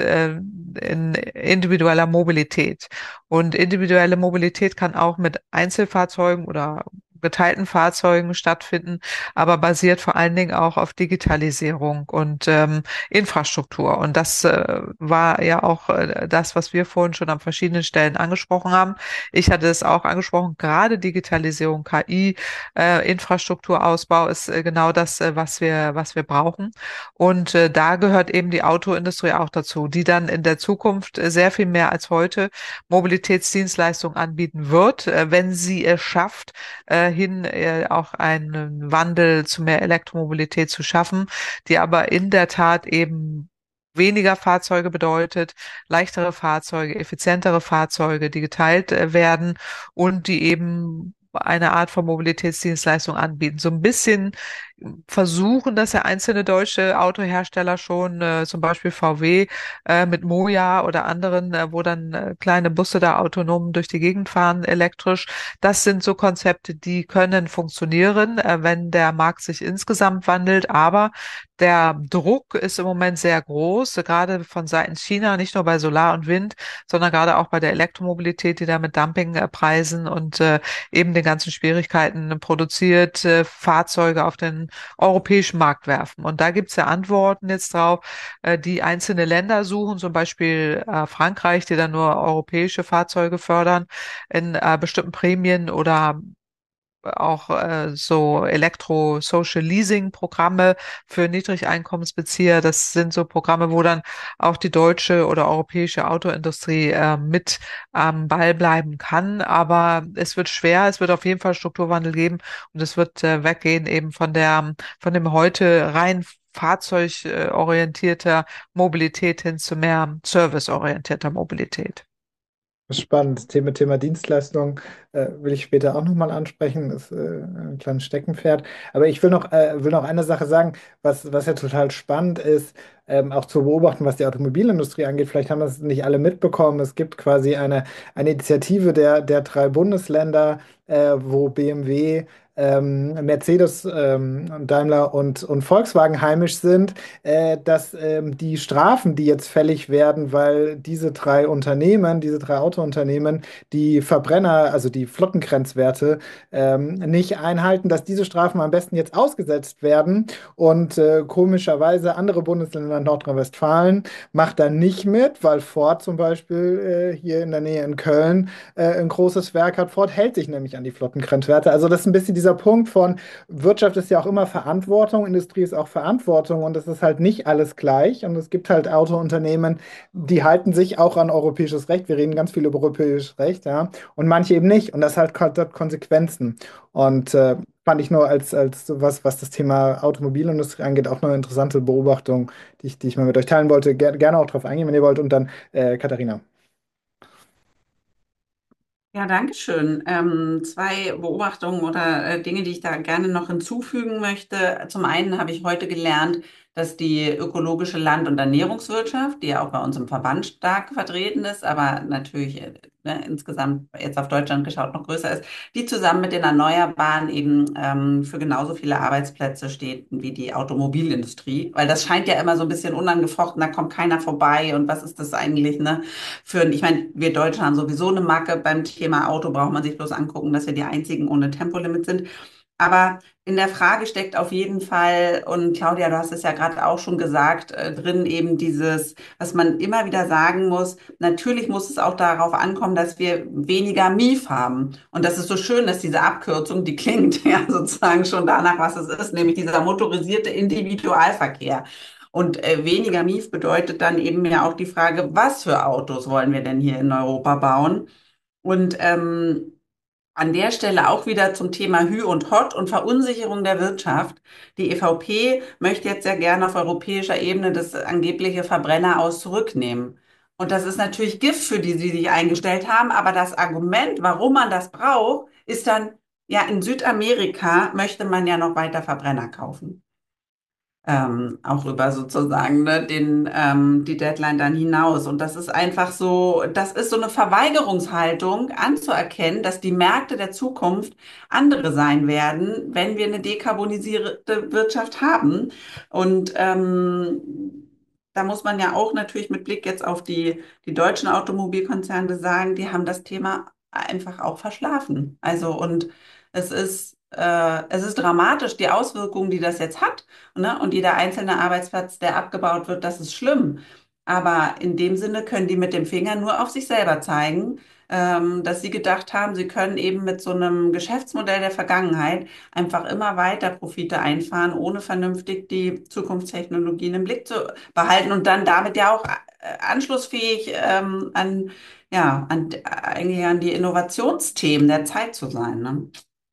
in individueller Mobilität. Und individuelle Mobilität kann auch mit Einzelfahrzeugen oder geteilten Fahrzeugen stattfinden, aber basiert vor allen Dingen auch auf Digitalisierung und Infrastruktur. Und das war ja auch das, was wir vorhin schon an verschiedenen Stellen angesprochen haben. Ich hatte es auch angesprochen, gerade Digitalisierung, KI, Infrastrukturausbau ist genau das, was wir brauchen. Und da gehört eben die Autoindustrie auch dazu, die dann in der Zukunft sehr viel mehr als heute Mobilitätsdienstleistungen anbieten wird, wenn sie es schafft, auch einen Wandel zu mehr Elektromobilität zu schaffen, die aber in der Tat eben weniger Fahrzeuge bedeutet, leichtere Fahrzeuge, effizientere Fahrzeuge, die geteilt werden und die eben eine Art von Mobilitätsdienstleistung anbieten. So ein bisschen versuchen das ja einzelne deutsche Autohersteller schon, zum Beispiel VW mit Moja oder anderen, wo dann kleine Busse da autonom durch die Gegend fahren, elektrisch. Das sind so Konzepte, die können funktionieren, wenn der Markt sich insgesamt wandelt. Aber der Druck ist im Moment sehr groß, gerade von Seiten China, nicht nur bei Solar und Wind, sondern gerade auch bei der Elektromobilität, die da mit Dumpingpreisen und eben den ganzen Schwierigkeiten produziert, Fahrzeuge auf den europäischen Markt werfen. Und da gibt es ja Antworten jetzt drauf, die einzelne Länder suchen, zum Beispiel Frankreich, die dann nur europäische Fahrzeuge fördern in bestimmten Prämien oder auch so Elektro-Social-Leasing-Programme für Niedrigeinkommensbezieher. Das sind so Programme, wo dann auch die deutsche oder europäische Autoindustrie mit am Ball bleiben kann. Aber es wird schwer, es wird auf jeden Fall Strukturwandel geben und es wird weggehen eben von dem heute rein fahrzeugorientierter Mobilität hin zu mehr serviceorientierter Mobilität. Spannend. Thema Dienstleistung will ich später auch nochmal ansprechen. Das ist ein kleines Steckenpferd. Aber ich will noch eine Sache sagen, was ja total spannend ist, auch zu beobachten, was die Automobilindustrie angeht. Vielleicht haben das nicht alle mitbekommen. Es gibt quasi eine Initiative der drei Bundesländer, wo BMW, Mercedes, Daimler und Volkswagen heimisch sind, dass die Strafen, die jetzt fällig werden, weil diese drei Autounternehmen, die Verbrenner, also die Flottengrenzwerte nicht einhalten, dass diese Strafen am besten jetzt ausgesetzt werden. Und komischerweise andere Bundesländer, Nordrhein-Westfalen, macht da nicht mit, weil Ford zum Beispiel hier in der Nähe in Köln ein großes Werk hat. Ford hält sich nämlich an die Flottengrenzwerte. Also das ist ein bisschen dieser Punkt von Wirtschaft ist ja auch immer Verantwortung, Industrie ist auch Verantwortung und es ist halt nicht alles gleich. Und es gibt halt Autounternehmen, die halten sich auch an europäisches Recht. Wir reden ganz viel über europäisches Recht, ja, und manche eben nicht. Und das hat Konsequenzen. Und fand ich nur als was das Thema Automobilindustrie angeht, auch eine interessante Beobachtung, die ich mal mit euch teilen wollte. Gerne auch drauf eingehen, wenn ihr wollt. Und dann Katharina. Ja, danke schön. Zwei Beobachtungen oder Dinge, die ich da gerne noch hinzufügen möchte. Zum einen habe ich heute gelernt, dass die ökologische Land- und Ernährungswirtschaft, die ja auch bei uns im Verband stark vertreten ist, aber natürlich insgesamt jetzt auf Deutschland geschaut noch größer ist, die zusammen mit den Erneuerbaren eben für genauso viele Arbeitsplätze steht wie die Automobilindustrie. Weil das scheint ja immer so ein bisschen unangefochten, da kommt keiner vorbei und was ist das eigentlich, ne? Ich meine, wir Deutschen haben sowieso eine Macke beim Thema Auto, braucht man sich bloß angucken, dass wir die einzigen ohne Tempolimit sind. Aber in der Frage steckt auf jeden Fall, und Claudia, du hast es ja gerade auch schon gesagt, drin eben dieses, was man immer wieder sagen muss, natürlich muss es auch darauf ankommen, dass wir weniger Mief haben. Und das ist so schön, dass diese Abkürzung, die klingt ja sozusagen schon danach, was es ist, nämlich dieser motorisierte Individualverkehr. Und weniger Mief bedeutet dann eben ja auch die Frage, was für Autos wollen wir denn hier in Europa bauen? Und an der Stelle auch wieder zum Thema Hü und Hott und Verunsicherung der Wirtschaft. Die EVP möchte jetzt sehr gerne auf europäischer Ebene das angebliche Verbrenner aus zurücknehmen. Und das ist natürlich Gift für die, die sich eingestellt haben. Aber das Argument, warum man das braucht, ist dann, ja, in Südamerika möchte man ja noch weiter Verbrenner kaufen, auch über sozusagen ne, die Deadline dann hinaus. Und das ist einfach so, das ist so eine Verweigerungshaltung anzuerkennen, dass die Märkte der Zukunft andere sein werden, wenn wir eine dekarbonisierte Wirtschaft haben. Und da muss man ja auch natürlich mit Blick jetzt auf die deutschen Automobilkonzerne sagen, die haben das Thema einfach auch verschlafen. Also und es ist dramatisch, die Auswirkungen, die das jetzt hat. Ne? Und jeder einzelne Arbeitsplatz, der abgebaut wird, das ist schlimm. Aber in dem Sinne können die mit dem Finger nur auf sich selber zeigen, dass sie gedacht haben, sie können eben mit so einem Geschäftsmodell der Vergangenheit einfach immer weiter Profite einfahren, ohne vernünftig die Zukunftstechnologien im Blick zu behalten und dann damit ja auch anschlussfähig eigentlich an die Innovationsthemen der Zeit zu sein. Ne?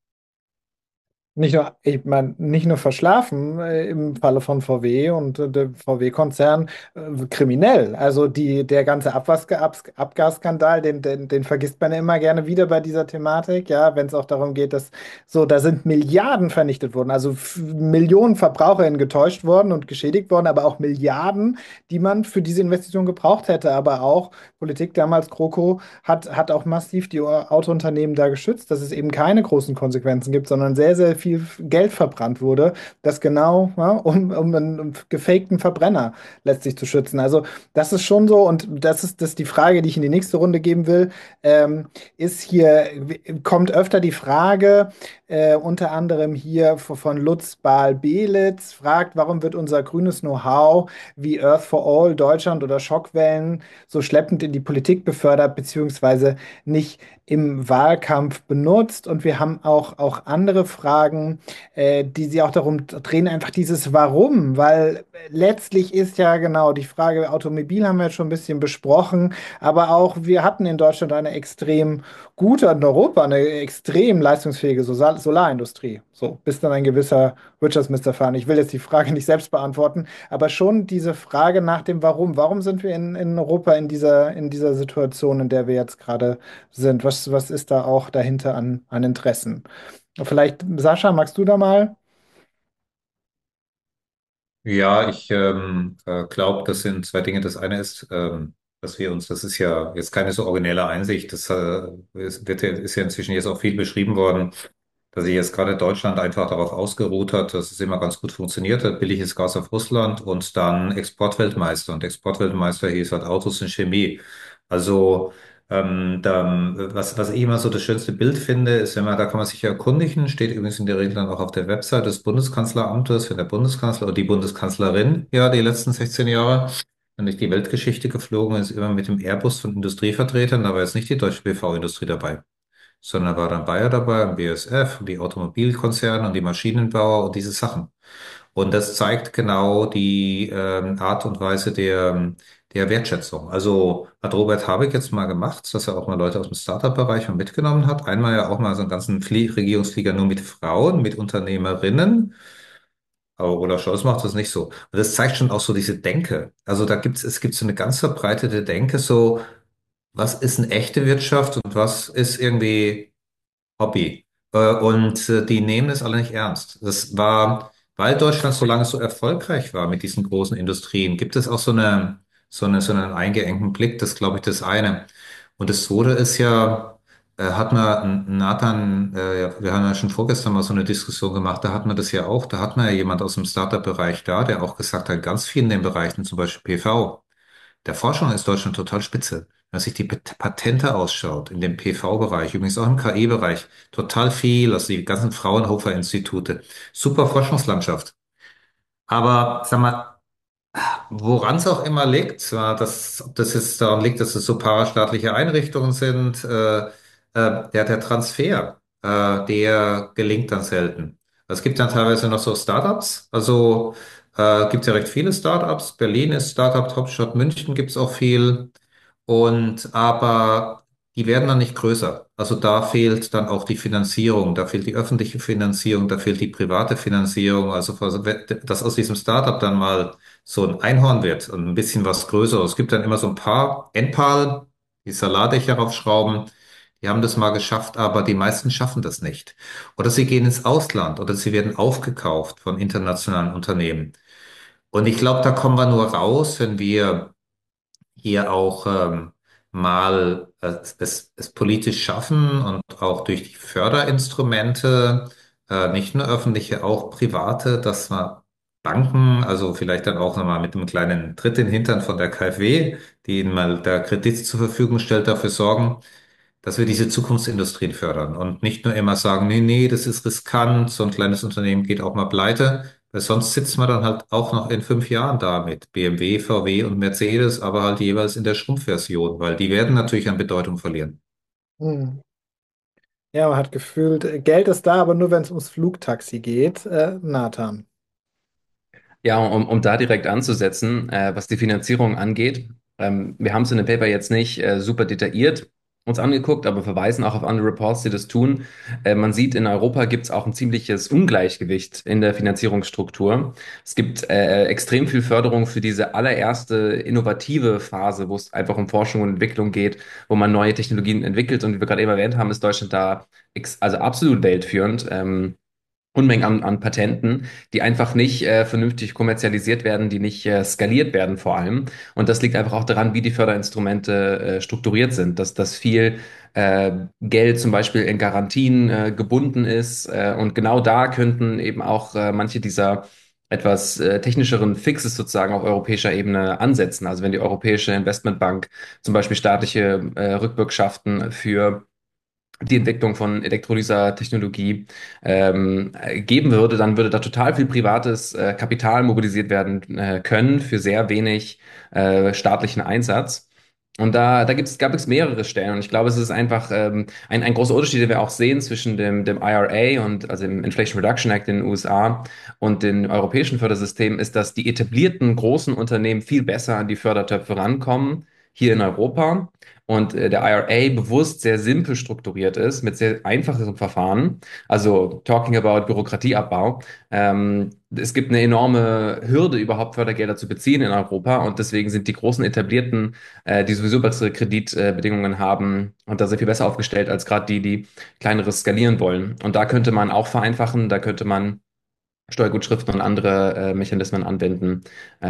Ich meine, nicht nur verschlafen im Falle von VW und der VW-Konzern kriminell. Also der ganze Abgasskandal, den vergisst man ja immer gerne wieder bei dieser Thematik, ja, wenn es auch darum geht, dass so, da sind Milliarden vernichtet worden, also Millionen VerbraucherInnen getäuscht worden und geschädigt worden, aber auch Milliarden, die man für diese Investition gebraucht hätte. Aber auch Politik damals, GroKo, hat auch massiv die Autounternehmen da geschützt, dass es eben keine großen Konsequenzen gibt, sondern sehr viel Geld verbrannt wurde, das genau, ja, um einen gefakten Verbrenner letztlich zu schützen. Also das ist schon so und das ist die Frage, die ich in die nächste Runde geben will. Ist hier, kommt öfter die Frage, unter anderem hier von Lutz Bahl-Belitz, fragt, warum wird unser grünes Know-how wie Earth for All, Deutschland oder Schockwellen so schleppend in die Politik befördert, beziehungsweise nicht im Wahlkampf benutzt. Und wir haben auch andere Fragen Fragen, die sie auch darum drehen, einfach dieses Warum, weil letztlich ist ja genau die Frage, Automobil haben wir jetzt schon ein bisschen besprochen, aber auch wir hatten in Deutschland eine extrem gute, in Europa eine extrem leistungsfähige Solarindustrie. So, bis dann ein gewisser Wirtschaftsminister fahren. Ich will jetzt die Frage nicht selbst beantworten, aber schon diese Frage nach dem Warum. Warum sind wir in Europa in dieser Situation, in der wir jetzt gerade sind? Was ist da auch dahinter an Interessen? Vielleicht, Sascha, magst du da mal? Ja, ich glaube, das sind zwei Dinge. Das eine ist, dass wir uns, das ist ja jetzt keine so originelle Einsicht, ist ja inzwischen jetzt auch viel beschrieben worden, dass sich jetzt gerade Deutschland einfach darauf ausgeruht hat, dass es immer ganz gut funktioniert hat, billiges Gas auf Russland und dann Exportweltmeister. Und Exportweltmeister hieß halt Autos und Chemie. Also was ich immer so das schönste Bild finde, ist, wenn man, da kann man sich ja erkundigen, steht übrigens in der Regel dann auch auf der Website des Bundeskanzleramtes, wenn der Bundeskanzler oder die Bundeskanzlerin, ja, die letzten 16 Jahre, wenn durch die Weltgeschichte geflogen ist, immer mit dem Airbus von Industrievertretern, da war jetzt nicht die deutsche PV-Industrie dabei, sondern war dann Bayer dabei und BASF und die Automobilkonzerne und die Maschinenbauer und diese Sachen. Und das zeigt genau die Art und Weise der Wertschätzung. Also hat Robert Habeck jetzt mal gemacht, dass er auch mal Leute aus dem Startup-Bereich mal mitgenommen hat. Einmal ja auch mal so einen ganzen Regierungsflieger nur mit Frauen, mit Unternehmerinnen. Aber Olaf Scholz macht das nicht so. Und das zeigt schon auch so diese Denke. Also es gibt so eine ganz verbreitete Denke, so, was ist eine echte Wirtschaft und was ist irgendwie Hobby. Die nehmen es alle nicht ernst. Das war, weil Deutschland so lange so erfolgreich war mit diesen großen Industrien, gibt es auch so einen eingeengten Blick. Das glaube ich, das eine. Und das Zweite ist ja, hat man, Nathan, ja, wir haben ja schon vorgestern mal so eine Diskussion gemacht, da hat man das ja auch, da hat man ja jemand aus dem Startup-Bereich da, der auch gesagt hat, ganz viel in den Bereichen, zum Beispiel PV. Der Forschung ist Deutschland total spitze. Wenn man sich die Patente ausschaut, in dem PV-Bereich, übrigens auch im KI-Bereich, total viel, also die ganzen Fraunhofer-Institute. Super Forschungslandschaft. Aber sag mal, woran es auch immer liegt, ob das jetzt daran liegt, dass es so parastaatliche Einrichtungen sind, der Transfer, der gelingt dann selten. Es gibt dann teilweise noch so Startups, also gibt ja recht viele Startups. Berlin ist Startup-Hauptstadt, München gibt es auch viel. Aber die werden dann nicht größer. Also da fehlt dann auch die Finanzierung, da fehlt die öffentliche Finanzierung, da fehlt die private Finanzierung. Also dass aus diesem Startup dann mal so ein Einhorn wird und ein bisschen was Größeres. Es gibt dann immer so ein paar Enpal, die Salatdächer raufschrauben. Die haben das mal geschafft, aber die meisten schaffen das nicht. Oder sie gehen ins Ausland oder sie werden aufgekauft von internationalen Unternehmen. Und ich glaube, da kommen wir nur raus, wenn wir hier auch mal es politisch schaffen und auch durch die Förderinstrumente, nicht nur öffentliche, auch private, dass man Banken, also vielleicht dann auch nochmal mit einem kleinen Tritt in den Hintern von der KfW, die ihnen mal der Kredit zur Verfügung stellt, dafür sorgen, dass wir diese Zukunftsindustrien fördern und nicht nur immer sagen, nee, nee, das ist riskant, so ein kleines Unternehmen geht auch mal pleite, weil sonst sitzt man dann halt auch noch in 5 Jahren da mit BMW, VW und Mercedes, aber halt jeweils in der Schrumpfversion, weil die werden natürlich an Bedeutung verlieren. Hm. Ja, man hat gefühlt, Geld ist da, aber nur wenn es ums Flugtaxi geht. Nathan. Ja, um da direkt anzusetzen, was die Finanzierung angeht. Wir haben es in dem Paper jetzt nicht super detailliert uns angeguckt, aber verweisen auch auf andere Reports, die das tun. Man sieht, in Europa gibt es auch ein ziemliches Ungleichgewicht in der Finanzierungsstruktur. Es gibt extrem viel Förderung für diese allererste innovative Phase, wo es einfach um Forschung und Entwicklung geht, wo man neue Technologien entwickelt. Und wie wir gerade eben erwähnt haben, ist Deutschland da also absolut weltführend. Unmengen an Patenten, die einfach nicht vernünftig kommerzialisiert werden, die nicht skaliert werden vor allem. Und das liegt einfach auch daran, wie die Förderinstrumente strukturiert sind, dass viel Geld zum Beispiel in Garantien gebunden ist. Und genau da könnten eben auch manche dieser etwas technischeren Fixes sozusagen auf europäischer Ebene ansetzen. Also wenn die Europäische Investmentbank zum Beispiel staatliche Rückbürgschaften für die Entwicklung von Elektrolyser-Technologie geben würde, dann würde da total viel privates Kapital mobilisiert werden können für sehr wenig staatlichen Einsatz. Und gab es mehrere Stellen. Und ich glaube, es ist einfach ein großer Unterschied, den wir auch sehen zwischen dem IRA und also dem Inflation Reduction Act in den USA und den europäischen Fördersystemen, ist, dass die etablierten großen Unternehmen viel besser an die Fördertöpfe rankommen, hier in Europa. Und der IRA bewusst sehr simpel strukturiert ist, mit sehr einfachen Verfahren. Also talking about Bürokratieabbau. Es gibt eine enorme Hürde, überhaupt Fördergelder zu beziehen in Europa. Und deswegen sind die großen etablierten die sowieso bessere Kreditbedingungen haben und da sehr viel besser aufgestellt als gerade die kleineres skalieren wollen. Und da könnte man auch vereinfachen, da könnte man Steuergutschriften und andere Mechanismen anwenden,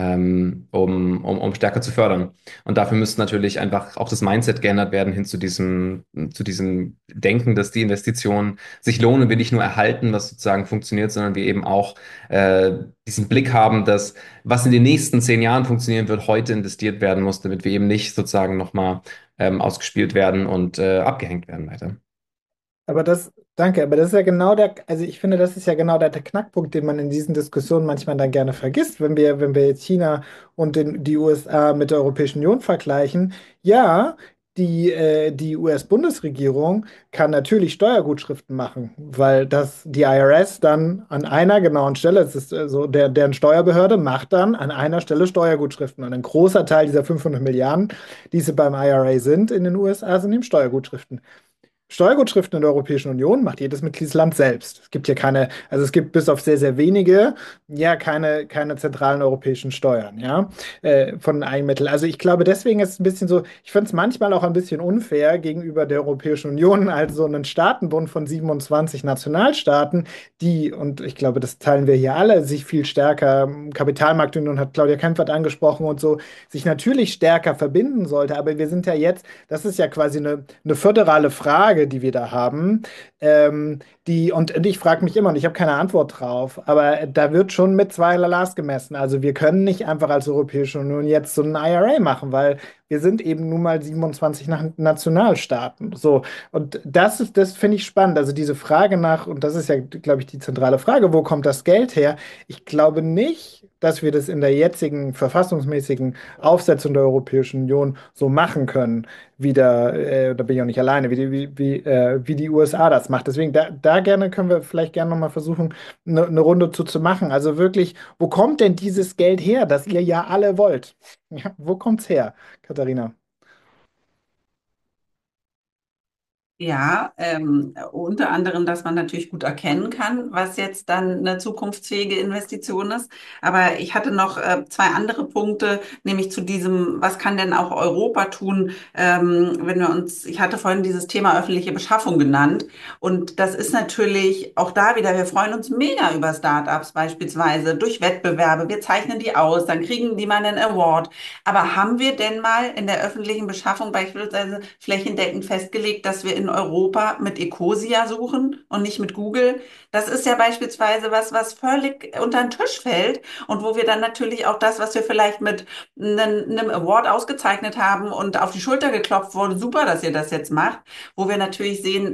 um stärker zu fördern. Und dafür müsste natürlich einfach auch das Mindset geändert werden hin zu diesem Denken, dass die Investitionen sich lohnen und wir nicht nur erhalten, was sozusagen funktioniert, sondern wir eben auch äh, diesen Blick haben, dass was in den nächsten 10 Jahren funktionieren wird, heute investiert werden muss, damit wir eben nicht sozusagen nochmal ausgespielt werden und abgehängt werden weiter. Danke, aber das ist ja genau also ich finde, das ist ja genau der Knackpunkt, den man in diesen Diskussionen manchmal dann gerne vergisst, wenn wir jetzt China und die USA mit der Europäischen Union vergleichen. Ja, die US-Bundesregierung kann natürlich Steuergutschriften machen, weil die IRS dann an einer genauen Stelle, es ist so, deren Steuerbehörde macht dann an einer Stelle Steuergutschriften. Und ein großer Teil dieser 500 Milliarden, die sie beim IRA sind in den USA, sind eben Steuergutschriften. Steuergutschriften in der Europäischen Union macht jedes Mitgliedsland selbst. Es gibt hier also es gibt bis auf sehr, sehr wenige, ja, keine zentralen europäischen Steuern, ja, von Eigenmitteln. Also ich glaube, deswegen ist es ein bisschen so, ich finde es manchmal auch ein bisschen unfair gegenüber der Europäischen Union, als so einen Staatenbund von 27 Nationalstaaten, und ich glaube, das teilen wir hier alle, sich viel stärker, Kapitalmarktunion hat Claudia Kempfert angesprochen und so, sich natürlich stärker verbinden sollte. Aber wir sind ja jetzt, das ist ja quasi eine föderale Frage, die wir da haben. Ähm, und ich frage mich immer, und ich habe keine Antwort drauf, aber da wird schon mit zweierlei Maß gemessen. Also wir können nicht einfach als Europäische Union jetzt so einen IRA machen, weil wir sind eben nun mal 27 Nationalstaaten. So, und das finde ich spannend. Also diese Frage nach, und das ist ja, glaube ich, die zentrale Frage, wo kommt das Geld her? Ich glaube nicht, dass wir das in der jetzigen verfassungsmäßigen Aufsetzung der Europäischen Union so machen können da bin ich auch nicht alleine, wie die USA das macht. Deswegen, da gerne können wir vielleicht gerne nochmal versuchen, eine Runde zu machen. Also wirklich, wo kommt denn dieses Geld her, das ihr ja alle wollt? Ja, wo kommt's her, Katharina? Ja, unter anderem, dass man natürlich gut erkennen kann, was jetzt dann eine zukunftsfähige Investition ist. Aber ich hatte noch zwei andere Punkte, nämlich zu diesem, was kann denn auch Europa tun, wenn wir uns, ich hatte vorhin dieses Thema öffentliche Beschaffung genannt. Und das ist natürlich auch da wieder, wir freuen uns mega über Startups beispielsweise durch Wettbewerbe. Wir zeichnen die aus, dann kriegen die mal einen Award. Aber haben wir denn mal in der öffentlichen Beschaffung beispielsweise flächendeckend festgelegt, dass wir in Europa mit Ecosia suchen und nicht mit Google? Das ist ja beispielsweise was völlig unter den Tisch fällt und wo wir dann natürlich auch das, was wir vielleicht mit einem Award ausgezeichnet haben und auf die Schulter geklopft wurde, super, dass ihr das jetzt macht, wo wir natürlich sehen,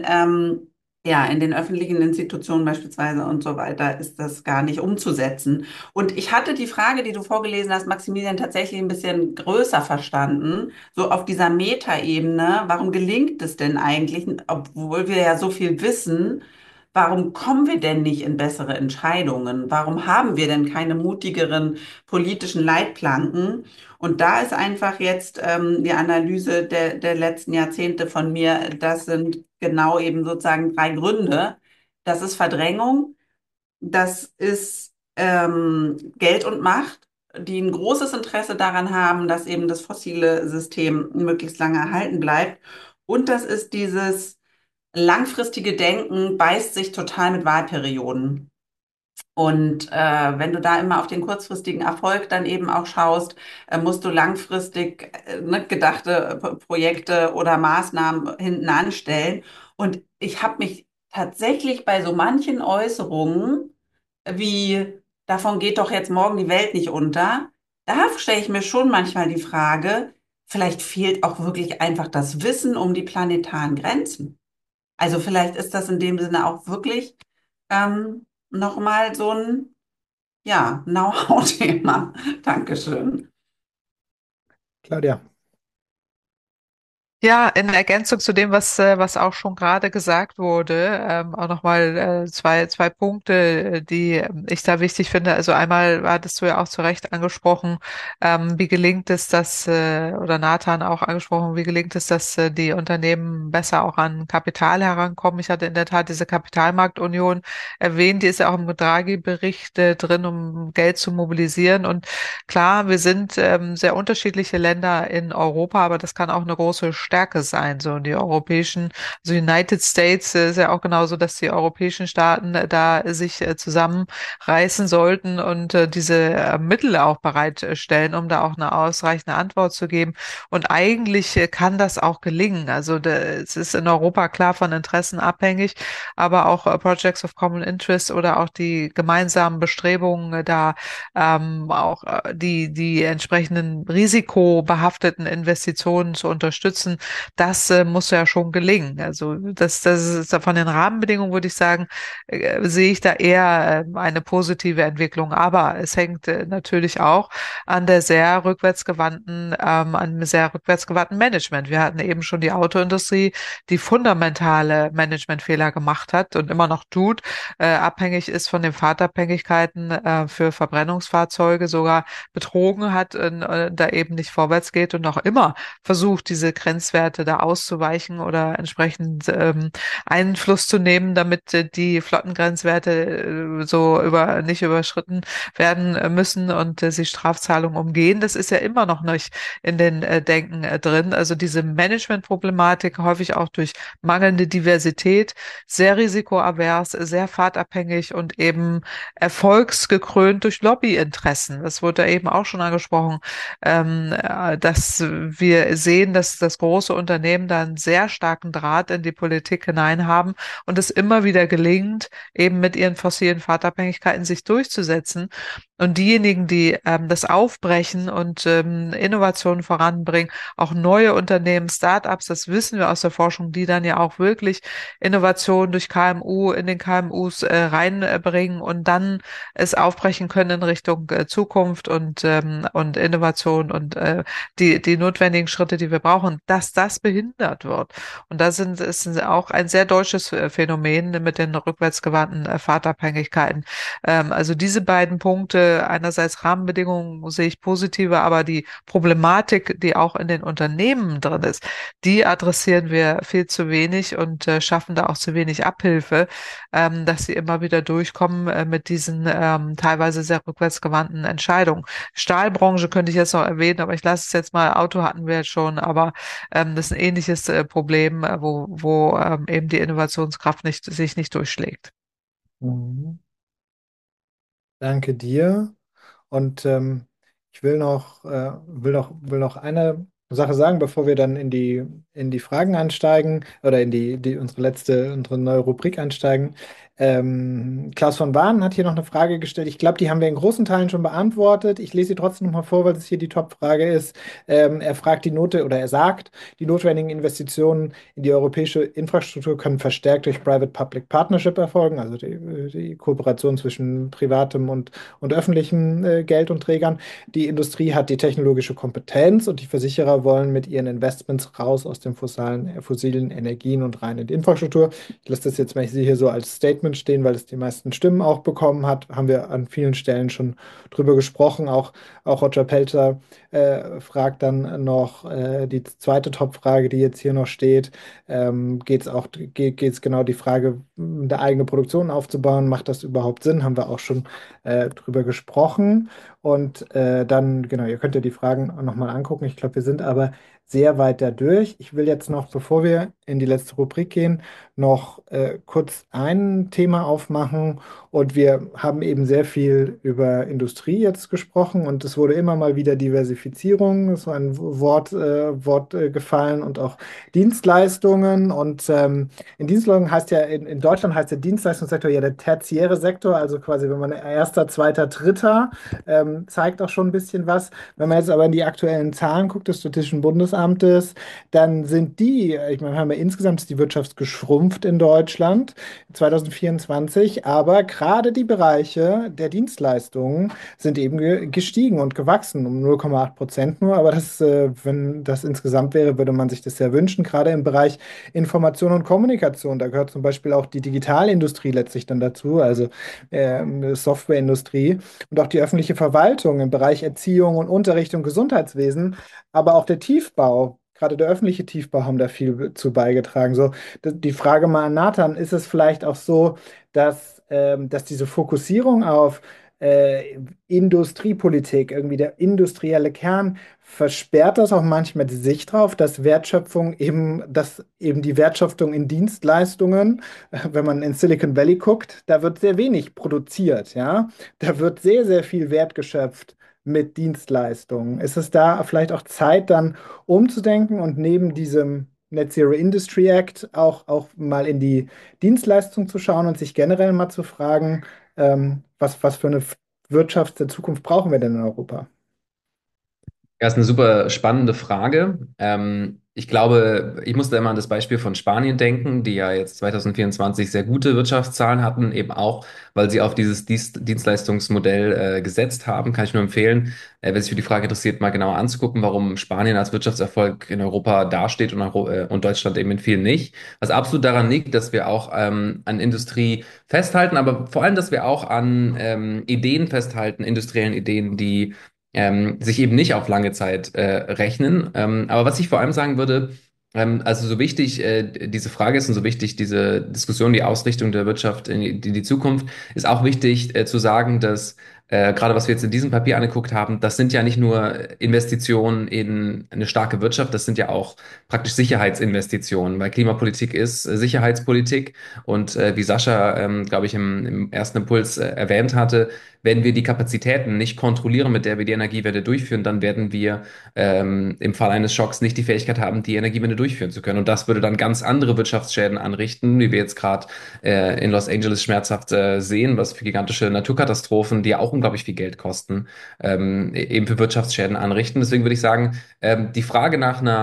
ja, in den öffentlichen Institutionen beispielsweise und so weiter ist das gar nicht umzusetzen. Und ich hatte die Frage, die du vorgelesen hast, Maximilian, tatsächlich ein bisschen größer verstanden, so auf dieser Metaebene. Warum gelingt es denn eigentlich, obwohl wir ja so viel wissen, warum kommen wir denn nicht in bessere Entscheidungen? Warum haben wir denn keine mutigeren politischen Leitplanken? Und da ist einfach jetzt die Analyse der letzten Jahrzehnte von mir, das sind genau eben sozusagen drei Gründe. Das ist Verdrängung. Das ist Geld und Macht, die ein großes Interesse daran haben, dass eben das fossile System möglichst lange erhalten bleibt. Und das ist dieses langfristige Denken, beißt sich total mit Wahlperioden. Und wenn du da immer auf den kurzfristigen Erfolg dann eben auch schaust, musst du langfristig ne, gedachte Projekte oder Maßnahmen hinten anstellen. Und ich habe mich tatsächlich bei so manchen Äußerungen, wie davon geht doch jetzt morgen die Welt nicht unter, da stelle ich mir schon manchmal die Frage, vielleicht fehlt auch wirklich einfach das Wissen um die planetaren Grenzen. Also vielleicht ist das in dem Sinne auch wirklich nochmal so ein, ja, Know-how-Thema. Dankeschön. Claudia. Ja, in Ergänzung zu dem, was auch schon gerade gesagt wurde, auch nochmal zwei Punkte, die ich da wichtig finde. Also einmal hattest du ja auch zu Recht angesprochen, wie gelingt es, oder Nathan auch angesprochen, wie gelingt es, dass die Unternehmen besser auch an Kapital herankommen. Ich hatte in der Tat diese Kapitalmarktunion erwähnt, die ist ja auch im Draghi-Bericht drin, um Geld zu mobilisieren. Und klar, wir sind sehr unterschiedliche Länder in Europa, aber das kann auch eine große Stärke sein. So die also United States ist ja auch genauso, dass die europäischen Staaten da sich zusammenreißen sollten und diese Mittel auch bereitstellen, um da auch eine ausreichende Antwort zu geben. Und eigentlich kann das auch gelingen. Also es ist in Europa klar von Interessen abhängig, aber auch Projects of Common Interest oder auch die gemeinsamen Bestrebungen da auch die entsprechenden risikobehafteten Investitionen zu unterstützen, das muss ja schon gelingen. Also das ist von den Rahmenbedingungen, würde ich sagen, sehe ich da eher eine positive Entwicklung. Aber es hängt natürlich auch an einem sehr rückwärtsgewandten Management. Wir hatten eben schon die Autoindustrie, die fundamentale Managementfehler gemacht hat und immer noch tut, abhängig ist von den Fahrtabhängigkeiten für Verbrennungsfahrzeuge, sogar betrogen hat und da eben nicht vorwärts geht und noch immer versucht, diese Grenzwerte da auszuweichen oder entsprechend Einfluss zu nehmen, damit die Flottengrenzwerte nicht überschritten werden müssen und sie Strafzahlungen umgehen. Das ist ja immer noch nicht in den Denken drin. Also diese Managementproblematik, häufig auch durch mangelnde Diversität, sehr risikoavers, sehr fahrtabhängig und eben erfolgsgekrönt durch Lobbyinteressen. Das wurde eben auch schon angesprochen, dass wir sehen, dass das große Unternehmen da einen sehr starken Draht in die Politik hinein haben und es immer wieder gelingt, eben mit ihren fossilen Fahrtabhängigkeiten sich durchzusetzen. Und diejenigen, die das aufbrechen und Innovationen voranbringen, auch neue Unternehmen, Start-ups, das wissen wir aus der Forschung, die dann ja auch wirklich Innovationen durch KMU in den KMUs reinbringen und dann es aufbrechen können in Richtung Zukunft und Innovation und die notwendigen Schritte, die wir brauchen, dass das behindert wird. Und da ist auch ein sehr deutsches Phänomen mit den rückwärtsgewandten Fahrtabhängigkeiten. Also diese beiden Punkte, einerseits Rahmenbedingungen sehe ich positive, aber die Problematik, die auch in den Unternehmen drin ist, die adressieren wir viel zu wenig und schaffen da auch zu wenig Abhilfe, dass sie immer wieder durchkommen mit diesen teilweise sehr rückwärtsgewandten Entscheidungen. Stahlbranche könnte ich jetzt noch erwähnen, aber ich lasse es jetzt mal. Auto hatten wir jetzt schon, aber das ist ein ähnliches Problem, wo eben die Innovationskraft sich nicht durchschlägt. Mhm. Danke dir. Und ich will noch eine Sache sagen, bevor wir dann in die Fragen einsteigen oder in unsere neue Rubrik einsteigen. Klaus von Bahn hat hier noch eine Frage gestellt. Ich glaube, die haben wir in großen Teilen schon beantwortet. Ich lese sie trotzdem noch mal vor, weil es hier die Top-Frage ist. Er fragt er sagt, die notwendigen Investitionen in die europäische Infrastruktur können verstärkt durch Private-Public Partnership erfolgen, also die Kooperation zwischen privatem und öffentlichem Geld und Trägern. Die Industrie hat die technologische Kompetenz und die Versicherer wollen mit ihren Investments raus aus den fossilen Energien und rein in die Infrastruktur. Ich lasse das jetzt mal hier so als Statement stehen, weil es die meisten Stimmen auch bekommen hat. Haben wir an vielen Stellen schon drüber gesprochen. Auch Roger Pelzer fragt dann noch die zweite Top-Frage, die jetzt hier noch steht. Geht es genau die Frage, eine eigene Produktion aufzubauen? Macht das überhaupt Sinn? Haben wir auch schon drüber gesprochen. Und dann, genau, ihr könnt ja die Fragen nochmal angucken. Ich glaube, wir sind aber sehr weit dadurch. Ich will jetzt noch, bevor wir in die letzte Rubrik gehen, noch kurz ein Thema aufmachen. Und wir haben eben sehr viel über Industrie jetzt gesprochen und es wurde immer mal wieder Diversifizierung, ist so ein Wort gefallen und auch Dienstleistungen. Und in Dienstleistungen heißt ja, in Deutschland heißt der Dienstleistungssektor ja der tertiäre Sektor, also quasi, wenn man erster, zweiter, dritter, zeigt auch schon ein bisschen was. Wenn man jetzt aber in die aktuellen Zahlen guckt des Statistischen Bundesamtes, dann sind die, ich meine, wir haben aber insgesamt ist die Wirtschaft geschrumpft in Deutschland 2024. Aber gerade die Bereiche der Dienstleistungen sind eben gestiegen und gewachsen um 0,8% nur. Aber das, wenn das insgesamt wäre, würde man sich das sehr wünschen. Gerade im Bereich Information und Kommunikation, da gehört zum Beispiel auch die Digitalindustrie letztlich dann dazu, also Softwareindustrie und auch die öffentliche Verwaltung im Bereich Erziehung und Unterricht und Gesundheitswesen, aber auch der Tiefbau. Gerade der öffentliche Tiefbau haben da viel zu beigetragen. So, die Frage mal an Nathan, ist es vielleicht auch so, dass diese Fokussierung auf Industriepolitik, irgendwie der industrielle Kern, versperrt das auch manchmal die Sicht drauf, dass eben die Wertschöpfung in Dienstleistungen, wenn man in Silicon Valley guckt, da wird sehr wenig produziert, ja. Da wird sehr, sehr viel Wert geschöpft mit Dienstleistungen. Ist es da vielleicht auch Zeit, dann umzudenken und neben diesem Net Zero Industry Act auch mal in die Dienstleistung zu schauen und sich generell mal zu fragen, was für eine Wirtschaft der Zukunft brauchen wir denn in Europa? Ja, ist eine super spannende Frage. Ich glaube, ich musste immer an das Beispiel von Spanien denken, die ja jetzt 2024 sehr gute Wirtschaftszahlen hatten, eben auch, weil sie auf dieses Dienstleistungsmodell gesetzt haben. Kann ich nur empfehlen, wer sich für die Frage interessiert, mal genauer anzugucken, warum Spanien als Wirtschaftserfolg in Europa dasteht und Deutschland eben in vielen nicht. Was absolut daran liegt, dass wir auch an Industrie festhalten, aber vor allem, dass wir auch an Ideen festhalten, industriellen Ideen, die sich eben nicht auf lange Zeit rechnen. Aber was ich vor allem sagen würde, also so wichtig diese Frage ist und so wichtig diese Diskussion, die Ausrichtung der Wirtschaft in die Zukunft, ist auch wichtig zu sagen, dass gerade was wir jetzt in diesem Papier angeguckt haben, das sind ja nicht nur Investitionen in eine starke Wirtschaft, das sind ja auch praktisch Sicherheitsinvestitionen, weil Klimapolitik ist Sicherheitspolitik und wie Sascha, glaube ich, im ersten Impuls erwähnt hatte, wenn wir die Kapazitäten nicht kontrollieren, mit der wir die Energiewende durchführen, dann werden wir im Fall eines Schocks nicht die Fähigkeit haben, die Energiewende durchführen zu können. Und das würde dann ganz andere Wirtschaftsschäden anrichten, wie wir jetzt gerade in Los Angeles schmerzhaft sehen, was für gigantische Naturkatastrophen, die ja auch unglaublich viel Geld kosten, eben für Wirtschaftsschäden anrichten. Deswegen würde ich sagen, die Frage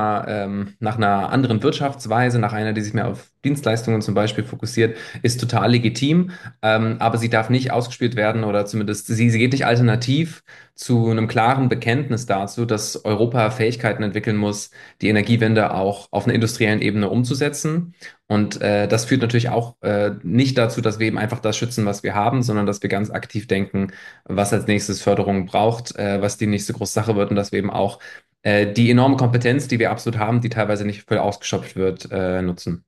nach einer anderen Wirtschaftsweise, nach einer, die sich mehr auf Dienstleistungen zum Beispiel fokussiert, ist total legitim. Aber sie darf nicht ausgespielt werden oder zumindest sie geht nicht alternativ zu einem klaren Bekenntnis dazu, dass Europa Fähigkeiten entwickeln muss, die Energiewende auch auf einer industriellen Ebene umzusetzen. Und das führt natürlich auch nicht dazu, dass wir eben einfach das schützen, was wir haben, sondern dass wir ganz aktiv denken, was als nächstes Förderung braucht, was die nächste große Sache wird und dass wir eben auch die enorme Kompetenz, die wir absolut haben, die teilweise nicht voll ausgeschöpft wird, nutzen.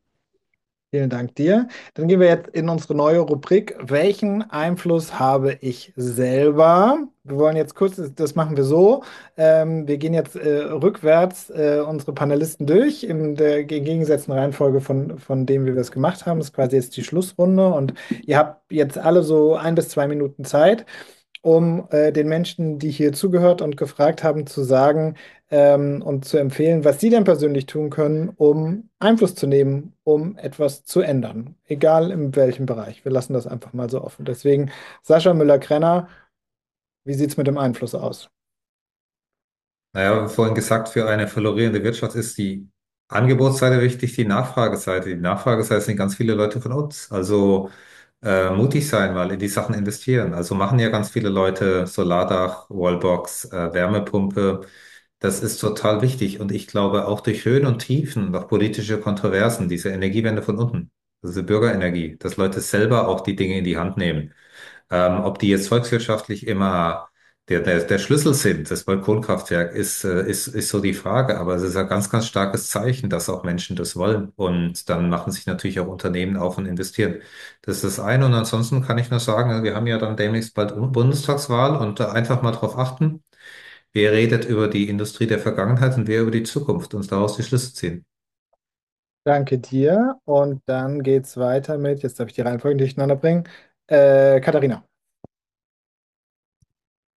Vielen Dank dir. Dann gehen wir jetzt in unsere neue Rubrik. Welchen Einfluss habe ich selber? Wir wollen jetzt kurz, das machen wir so. Wir gehen jetzt rückwärts unsere Panelisten durch in der gegengesetzten Reihenfolge von dem, wie wir es gemacht haben. Das ist quasi jetzt die Schlussrunde und ihr habt jetzt alle so 1 bis 2 Minuten Zeit, um den Menschen, die hier zugehört und gefragt haben, zu sagen und zu empfehlen, was sie denn persönlich tun können, um Einfluss zu nehmen, um etwas zu ändern. Egal in welchem Bereich. Wir lassen das einfach mal so offen. Deswegen, Sascha Müller-Krenner, wie sieht es mit dem Einfluss aus? Naja, wie vorhin gesagt, für eine florierende Wirtschaft ist die Angebotsseite wichtig, die Nachfrageseite. Die Nachfrageseite sind ganz viele Leute von uns. Also mutig sein, mal in die Sachen investieren. Also machen ja ganz viele Leute Solardach, Wallbox, Wärmepumpe. Das ist total wichtig. Und ich glaube auch durch Höhen und Tiefen, noch politische Kontroversen, diese Energiewende von unten, diese Bürgerenergie, dass Leute selber auch die Dinge in die Hand nehmen. Ob die jetzt volkswirtschaftlich immer der Schlüssel sind, das Balkonkraftwerk, ist so die Frage. Aber es ist ein ganz, ganz starkes Zeichen, dass auch Menschen das wollen. Und dann machen sich natürlich auch Unternehmen auf und investieren. Das ist das eine. Und ansonsten kann ich nur sagen, wir haben ja dann demnächst bald Bundestagswahl und da einfach mal drauf achten. Wer redet über die Industrie der Vergangenheit und wer über die Zukunft, und daraus die Schlüsse ziehen. Danke dir. Und dann geht es weiter mit, jetzt darf ich die Reihenfolge durcheinander bringen, Katharina.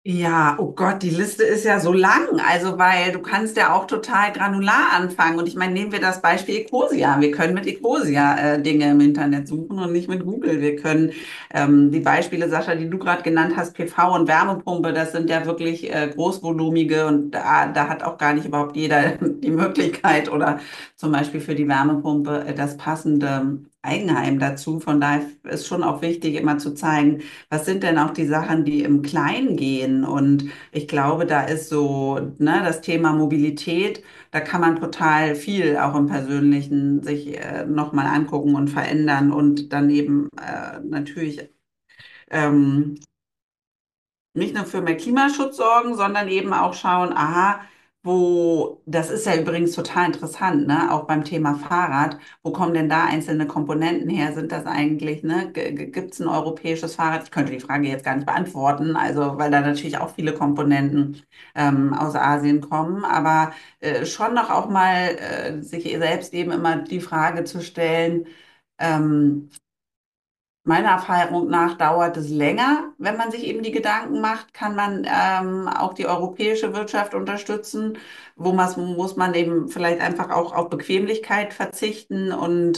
Ja, oh Gott, die Liste ist ja so lang. Also, weil du kannst ja auch total granular anfangen. Und ich meine, nehmen wir das Beispiel Ecosia. Wir können mit Ecosia Dinge im Internet suchen und nicht mit Google. Wir können die Beispiele, Sascha, die du gerade genannt hast, PV und Wärmepumpe, das sind ja wirklich großvolumige und da hat auch gar nicht überhaupt jeder die Möglichkeit oder zum Beispiel für die Wärmepumpe das passende Eigenheim dazu. Von daher ist schon auch wichtig, immer zu zeigen, was sind denn auch die Sachen, die im Kleinen gehen? Und ich glaube, da ist so, ne, das Thema Mobilität, da kann man total viel auch im Persönlichen sich nochmal angucken und verändern und dann eben natürlich ähm, nicht nur für mehr Klimaschutz sorgen, sondern eben auch schauen, aha, das ist ja übrigens total interessant, ne? Auch beim Thema Fahrrad, wo kommen denn da einzelne Komponenten her? Sind das eigentlich, ne? Gibt es ein europäisches Fahrrad? Ich könnte die Frage jetzt gar nicht beantworten, also weil da natürlich auch viele Komponenten aus Asien kommen, aber schon noch auch mal sich selbst eben immer die Frage zu stellen, ähm, meiner Erfahrung nach dauert es länger, wenn man sich eben die Gedanken macht, kann man auch die europäische Wirtschaft unterstützen, muss man eben vielleicht einfach auch auf Bequemlichkeit verzichten und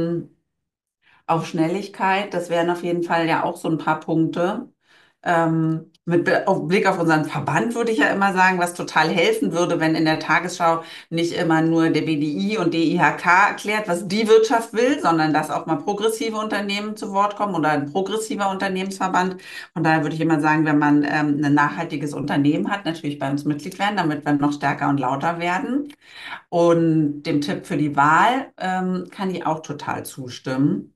auf Schnelligkeit. Das wären auf jeden Fall ja auch so ein paar Punkte. Auf Blick auf unseren Verband würde ich ja immer sagen, was total helfen würde, wenn in der Tagesschau nicht immer nur der BDI und DIHK erklärt, was die Wirtschaft will, sondern dass auch mal progressive Unternehmen zu Wort kommen oder ein progressiver Unternehmensverband. Von daher würde ich immer sagen, wenn man ein nachhaltiges Unternehmen hat, natürlich bei uns Mitglied werden, damit wir noch stärker und lauter werden. Und dem Tipp für die Wahl kann ich auch total zustimmen.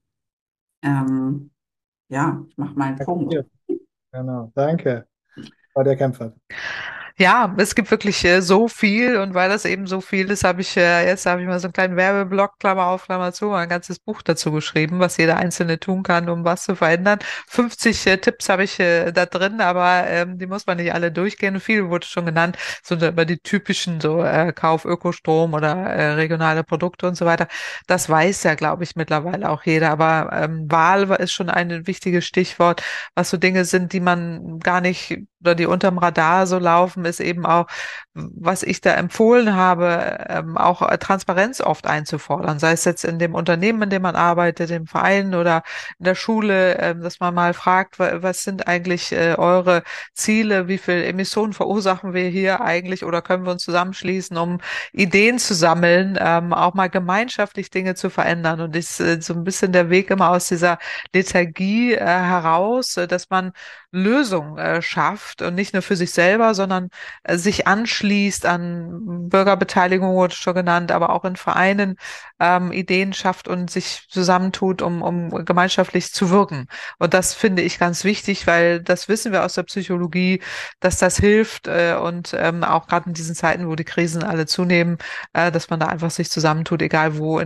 Ähm, ja, ich mache mal einen Punkt. Ja, genau, danke. War der Kämpfer. Ja, es gibt wirklich so viel und weil das eben so viel ist, habe ich mal so einen kleinen Werbeblock, Klammer auf, Klammer zu, mal ein ganzes Buch dazu geschrieben, was jeder Einzelne tun kann, um was zu verändern. 50 Tipps habe ich da drin, aber die muss man nicht alle durchgehen. Viel wurde schon genannt, so über die typischen, so Kauf Ökostrom oder regionale Produkte und so weiter. Das weiß ja, glaube ich, mittlerweile auch jeder, aber Wahl ist schon ein wichtiges Stichwort, was so Dinge sind, die man gar nicht oder die unterm Radar so laufen, ist eben auch, was ich da empfohlen habe, auch Transparenz oft einzufordern, sei es jetzt in dem Unternehmen, in dem man arbeitet, im Verein oder in der Schule, dass man mal fragt, was sind eigentlich eure Ziele, wie viel Emissionen verursachen wir hier eigentlich oder können wir uns zusammenschließen, um Ideen zu sammeln, auch mal gemeinschaftlich Dinge zu verändern. Und ist so ein bisschen der Weg immer aus dieser Lethargie heraus, dass man Lösung schafft und nicht nur für sich selber, sondern sich anschließt an Bürgerbeteiligung, wurde schon genannt, aber auch in Vereinen Ideen schafft und sich zusammentut, um gemeinschaftlich zu wirken. Und das finde ich ganz wichtig, weil das wissen wir aus der Psychologie, dass das hilft und auch gerade in diesen Zeiten, wo die Krisen alle zunehmen, dass man da einfach sich zusammentut, egal wo,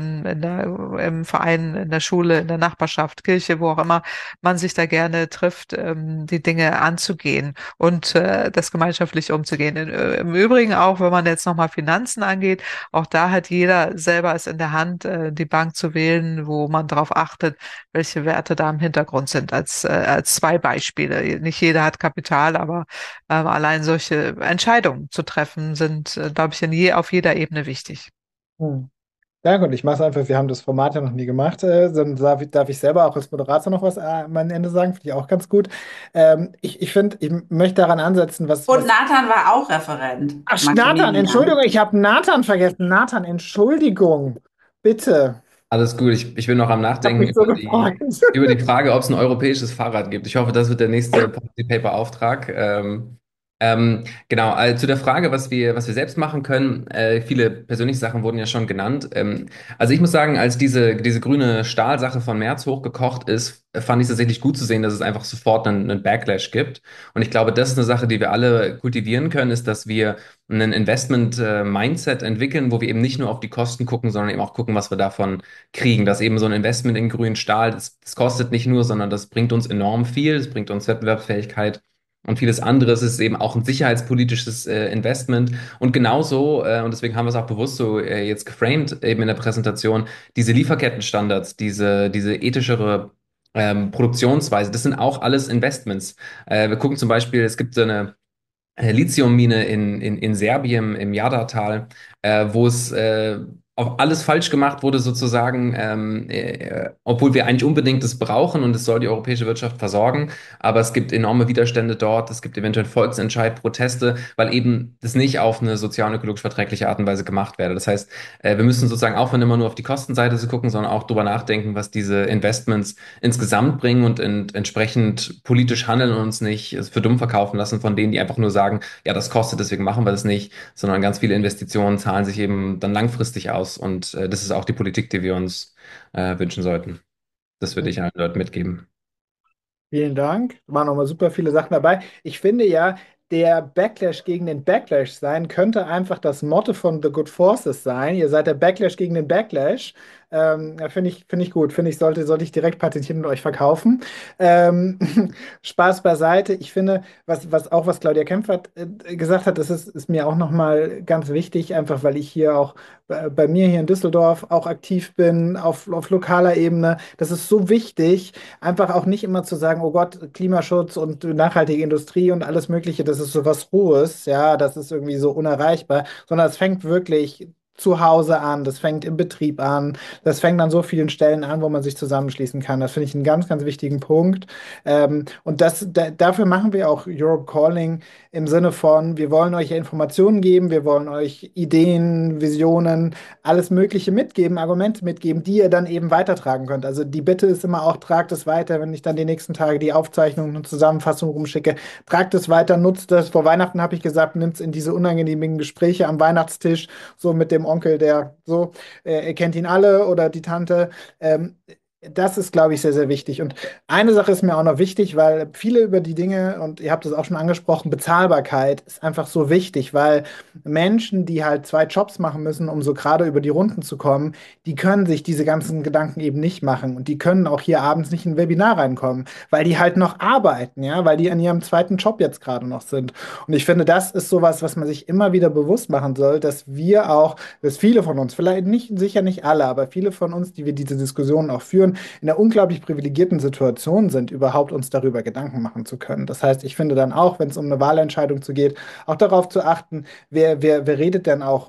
im Verein, in der Schule, in der Nachbarschaft, Kirche, wo auch immer man sich da gerne trifft, die Dinge anzugehen und das gemeinschaftlich umzugehen. Im Übrigen auch, wenn man jetzt nochmal Finanzen angeht, auch da hat jeder selber es in der Hand, die Bank zu wählen, wo man darauf achtet, welche Werte da im Hintergrund sind, als zwei Beispiele. Nicht jeder hat Kapital, aber allein solche Entscheidungen zu treffen, sind, glaube ich, auf jeder Ebene wichtig. Hm. Ja gut, ich mache es einfach, wir haben das Format ja noch nie gemacht. Dann darf ich selber auch als Moderator noch was am Ende sagen, finde ich auch ganz gut. Ich finde, ich möchte daran ansetzen, Und Nathan war auch Referent, Ach, Nathan, Maximilian. Entschuldigung, ich habe Nathan vergessen. Nathan, Entschuldigung. Bitte. Alles gut, ich bin noch am Ich habe Nachdenken mich so gefreut. über die Frage, ob es ein europäisches Fahrrad gibt. Ich hoffe, das wird der nächste Policy Paper Auftrag. Genau, zu der Frage, was wir selbst machen können. Viele persönliche Sachen wurden ja schon genannt. Also ich muss sagen, als diese grüne Stahlsache von März hochgekocht ist, fand ich es tatsächlich gut zu sehen, dass es einfach sofort einen Backlash gibt. Und ich glaube, das ist eine Sache, die wir alle kultivieren können, ist, dass wir ein Investment-Mindset entwickeln, wo wir eben nicht nur auf die Kosten gucken, sondern eben auch gucken, was wir davon kriegen. Dass eben so ein Investment in grünen Stahl, das kostet nicht nur, sondern das bringt uns enorm viel, das bringt uns Wettbewerbsfähigkeit und vieles anderes ist eben auch ein sicherheitspolitisches Investment. Und genauso, und deswegen haben wir es auch bewusst so jetzt geframed, eben in der Präsentation, diese Lieferkettenstandards, diese ethischere Produktionsweise, das sind auch alles Investments. Wir gucken zum Beispiel, es gibt so eine Lithiummine in Serbien im Jadar-Tal, wo es auch alles falsch gemacht wurde sozusagen, obwohl wir eigentlich unbedingt es brauchen und es soll die europäische Wirtschaft versorgen, aber es gibt enorme Widerstände dort, es gibt eventuell Volksentscheid, Proteste, weil eben das nicht auf eine sozial und ökologisch verträgliche Art und Weise gemacht werde. Das heißt, wir müssen sozusagen aufhören, immer nur auf die Kostenseite zu gucken, sondern auch drüber nachdenken, was diese Investments insgesamt bringen und entsprechend politisch handeln und uns nicht für dumm verkaufen lassen von denen, die einfach nur sagen, ja, das kostet, deswegen machen wir das nicht, sondern ganz viele Investitionen zahlen sich eben dann langfristig aus und das ist auch die Politik, die wir uns wünschen sollten. Das würde ich allen Leuten mitgeben. Vielen Dank. Da waren nochmal super viele Sachen dabei. Ich finde ja, der Backlash gegen den Backlash sein könnte einfach das Motto von The Good Forces sein. Ihr seid der Backlash gegen den Backlash. Ja, finde ich gut. Finde ich, sollte ich direkt patentieren und euch verkaufen. Ähm, Spaß beiseite. Ich finde, was Claudia Kempfert gesagt hat, ist mir auch nochmal ganz wichtig, einfach weil ich hier auch bei mir hier in Düsseldorf auch aktiv bin, auf lokaler Ebene. Das ist so wichtig, einfach auch nicht immer zu sagen, oh Gott, Klimaschutz und nachhaltige Industrie und alles Mögliche, das ist so was Hohes, ja, das ist irgendwie so unerreichbar, sondern es fängt wirklich zu Hause an, das fängt im Betrieb an, das fängt an so vielen Stellen an, wo man sich zusammenschließen kann. Das finde ich einen ganz, ganz wichtigen Punkt. Und dafür machen wir auch Europe Calling im Sinne von, wir wollen euch Informationen geben, wir wollen euch Ideen, Visionen, alles Mögliche mitgeben, Argumente mitgeben, die ihr dann eben weitertragen könnt. Also die Bitte ist immer auch, tragt es weiter, wenn ich dann die nächsten Tage die Aufzeichnungen und Zusammenfassungen rumschicke, tragt es weiter, nutzt es. Vor Weihnachten habe ich gesagt, nimmt es in diese unangenehmen Gespräche am Weihnachtstisch, so mit dem Onkel, der so, ihr kennt ihn alle oder die Tante. Das ist, glaube ich, sehr, sehr wichtig. Und eine Sache ist mir auch noch wichtig, weil viele über die Dinge, und ihr habt es auch schon angesprochen, Bezahlbarkeit ist einfach so wichtig, weil Menschen, die halt zwei Jobs machen müssen, um so gerade über die Runden zu kommen, die können sich diese ganzen Gedanken eben nicht machen. Und die können auch hier abends nicht in ein Webinar reinkommen, weil die halt noch arbeiten, ja, weil die an ihrem zweiten Job jetzt gerade noch sind. Und ich finde, das ist sowas, was man sich immer wieder bewusst machen soll, dass wir auch, dass viele von uns, vielleicht nicht, sicher nicht alle, aber viele von uns, die wir diese Diskussionen auch führen, in einer unglaublich privilegierten Situation sind, überhaupt uns darüber Gedanken machen zu können. Das heißt, ich finde dann auch, wenn es um eine Wahlentscheidung zu geht, auch darauf zu achten, wer redet denn auch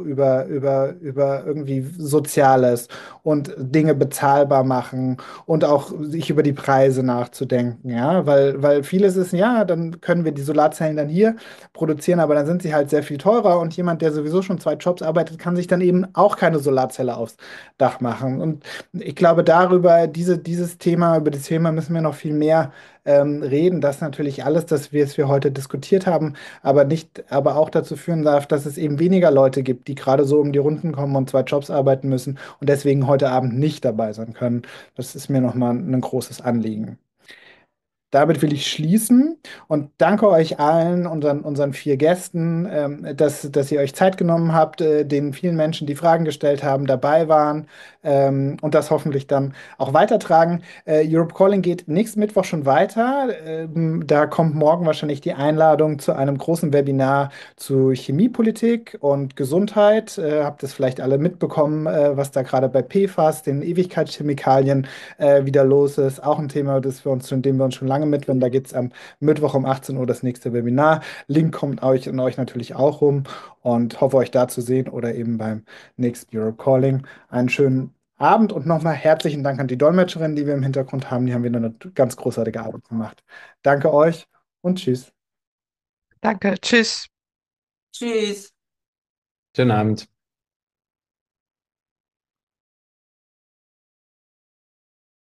über irgendwie Soziales und Dinge bezahlbar machen und auch sich über die Preise nachzudenken, ja, weil vieles ist, ja, dann können wir die Solarzellen dann hier produzieren, aber dann sind sie halt sehr viel teurer und jemand, der sowieso schon zwei Jobs arbeitet, kann sich dann eben auch keine Solarzelle aufs Dach machen. Und ich glaube, dieses Thema, über das Thema müssen wir noch viel mehr reden, dass natürlich alles, das wir heute diskutiert haben, aber auch dazu führen darf, dass es eben weniger Leute gibt, die gerade so um die Runden kommen und zwei Jobs arbeiten müssen und deswegen heute Abend nicht dabei sein können. Das ist mir nochmal ein großes Anliegen. Damit will ich schließen und danke euch allen, unseren vier Gästen, dass ihr euch Zeit genommen habt, den vielen Menschen, die Fragen gestellt haben, dabei waren und das hoffentlich dann auch weitertragen. Europe Calling geht nächsten Mittwoch schon weiter. Da kommt morgen wahrscheinlich die Einladung zu einem großen Webinar zu Chemiepolitik und Gesundheit. Habt es vielleicht alle mitbekommen, was da gerade bei PFAS, den Ewigkeitschemikalien, wieder los ist. Auch ein Thema, in dem wir uns schon lange mitwenden. Da geht es am Mittwoch um 18 Uhr das nächste Webinar. Link kommt euch und euch natürlich auch rum und hoffe euch da zu sehen oder eben beim nächsten Europe Calling. Einen schönen Abend und nochmal herzlichen Dank an die Dolmetscherin, die wir im Hintergrund haben. Die haben wieder eine ganz großartige Arbeit gemacht. Danke euch und tschüss. Danke, tschüss. Tschüss. Schönen Abend.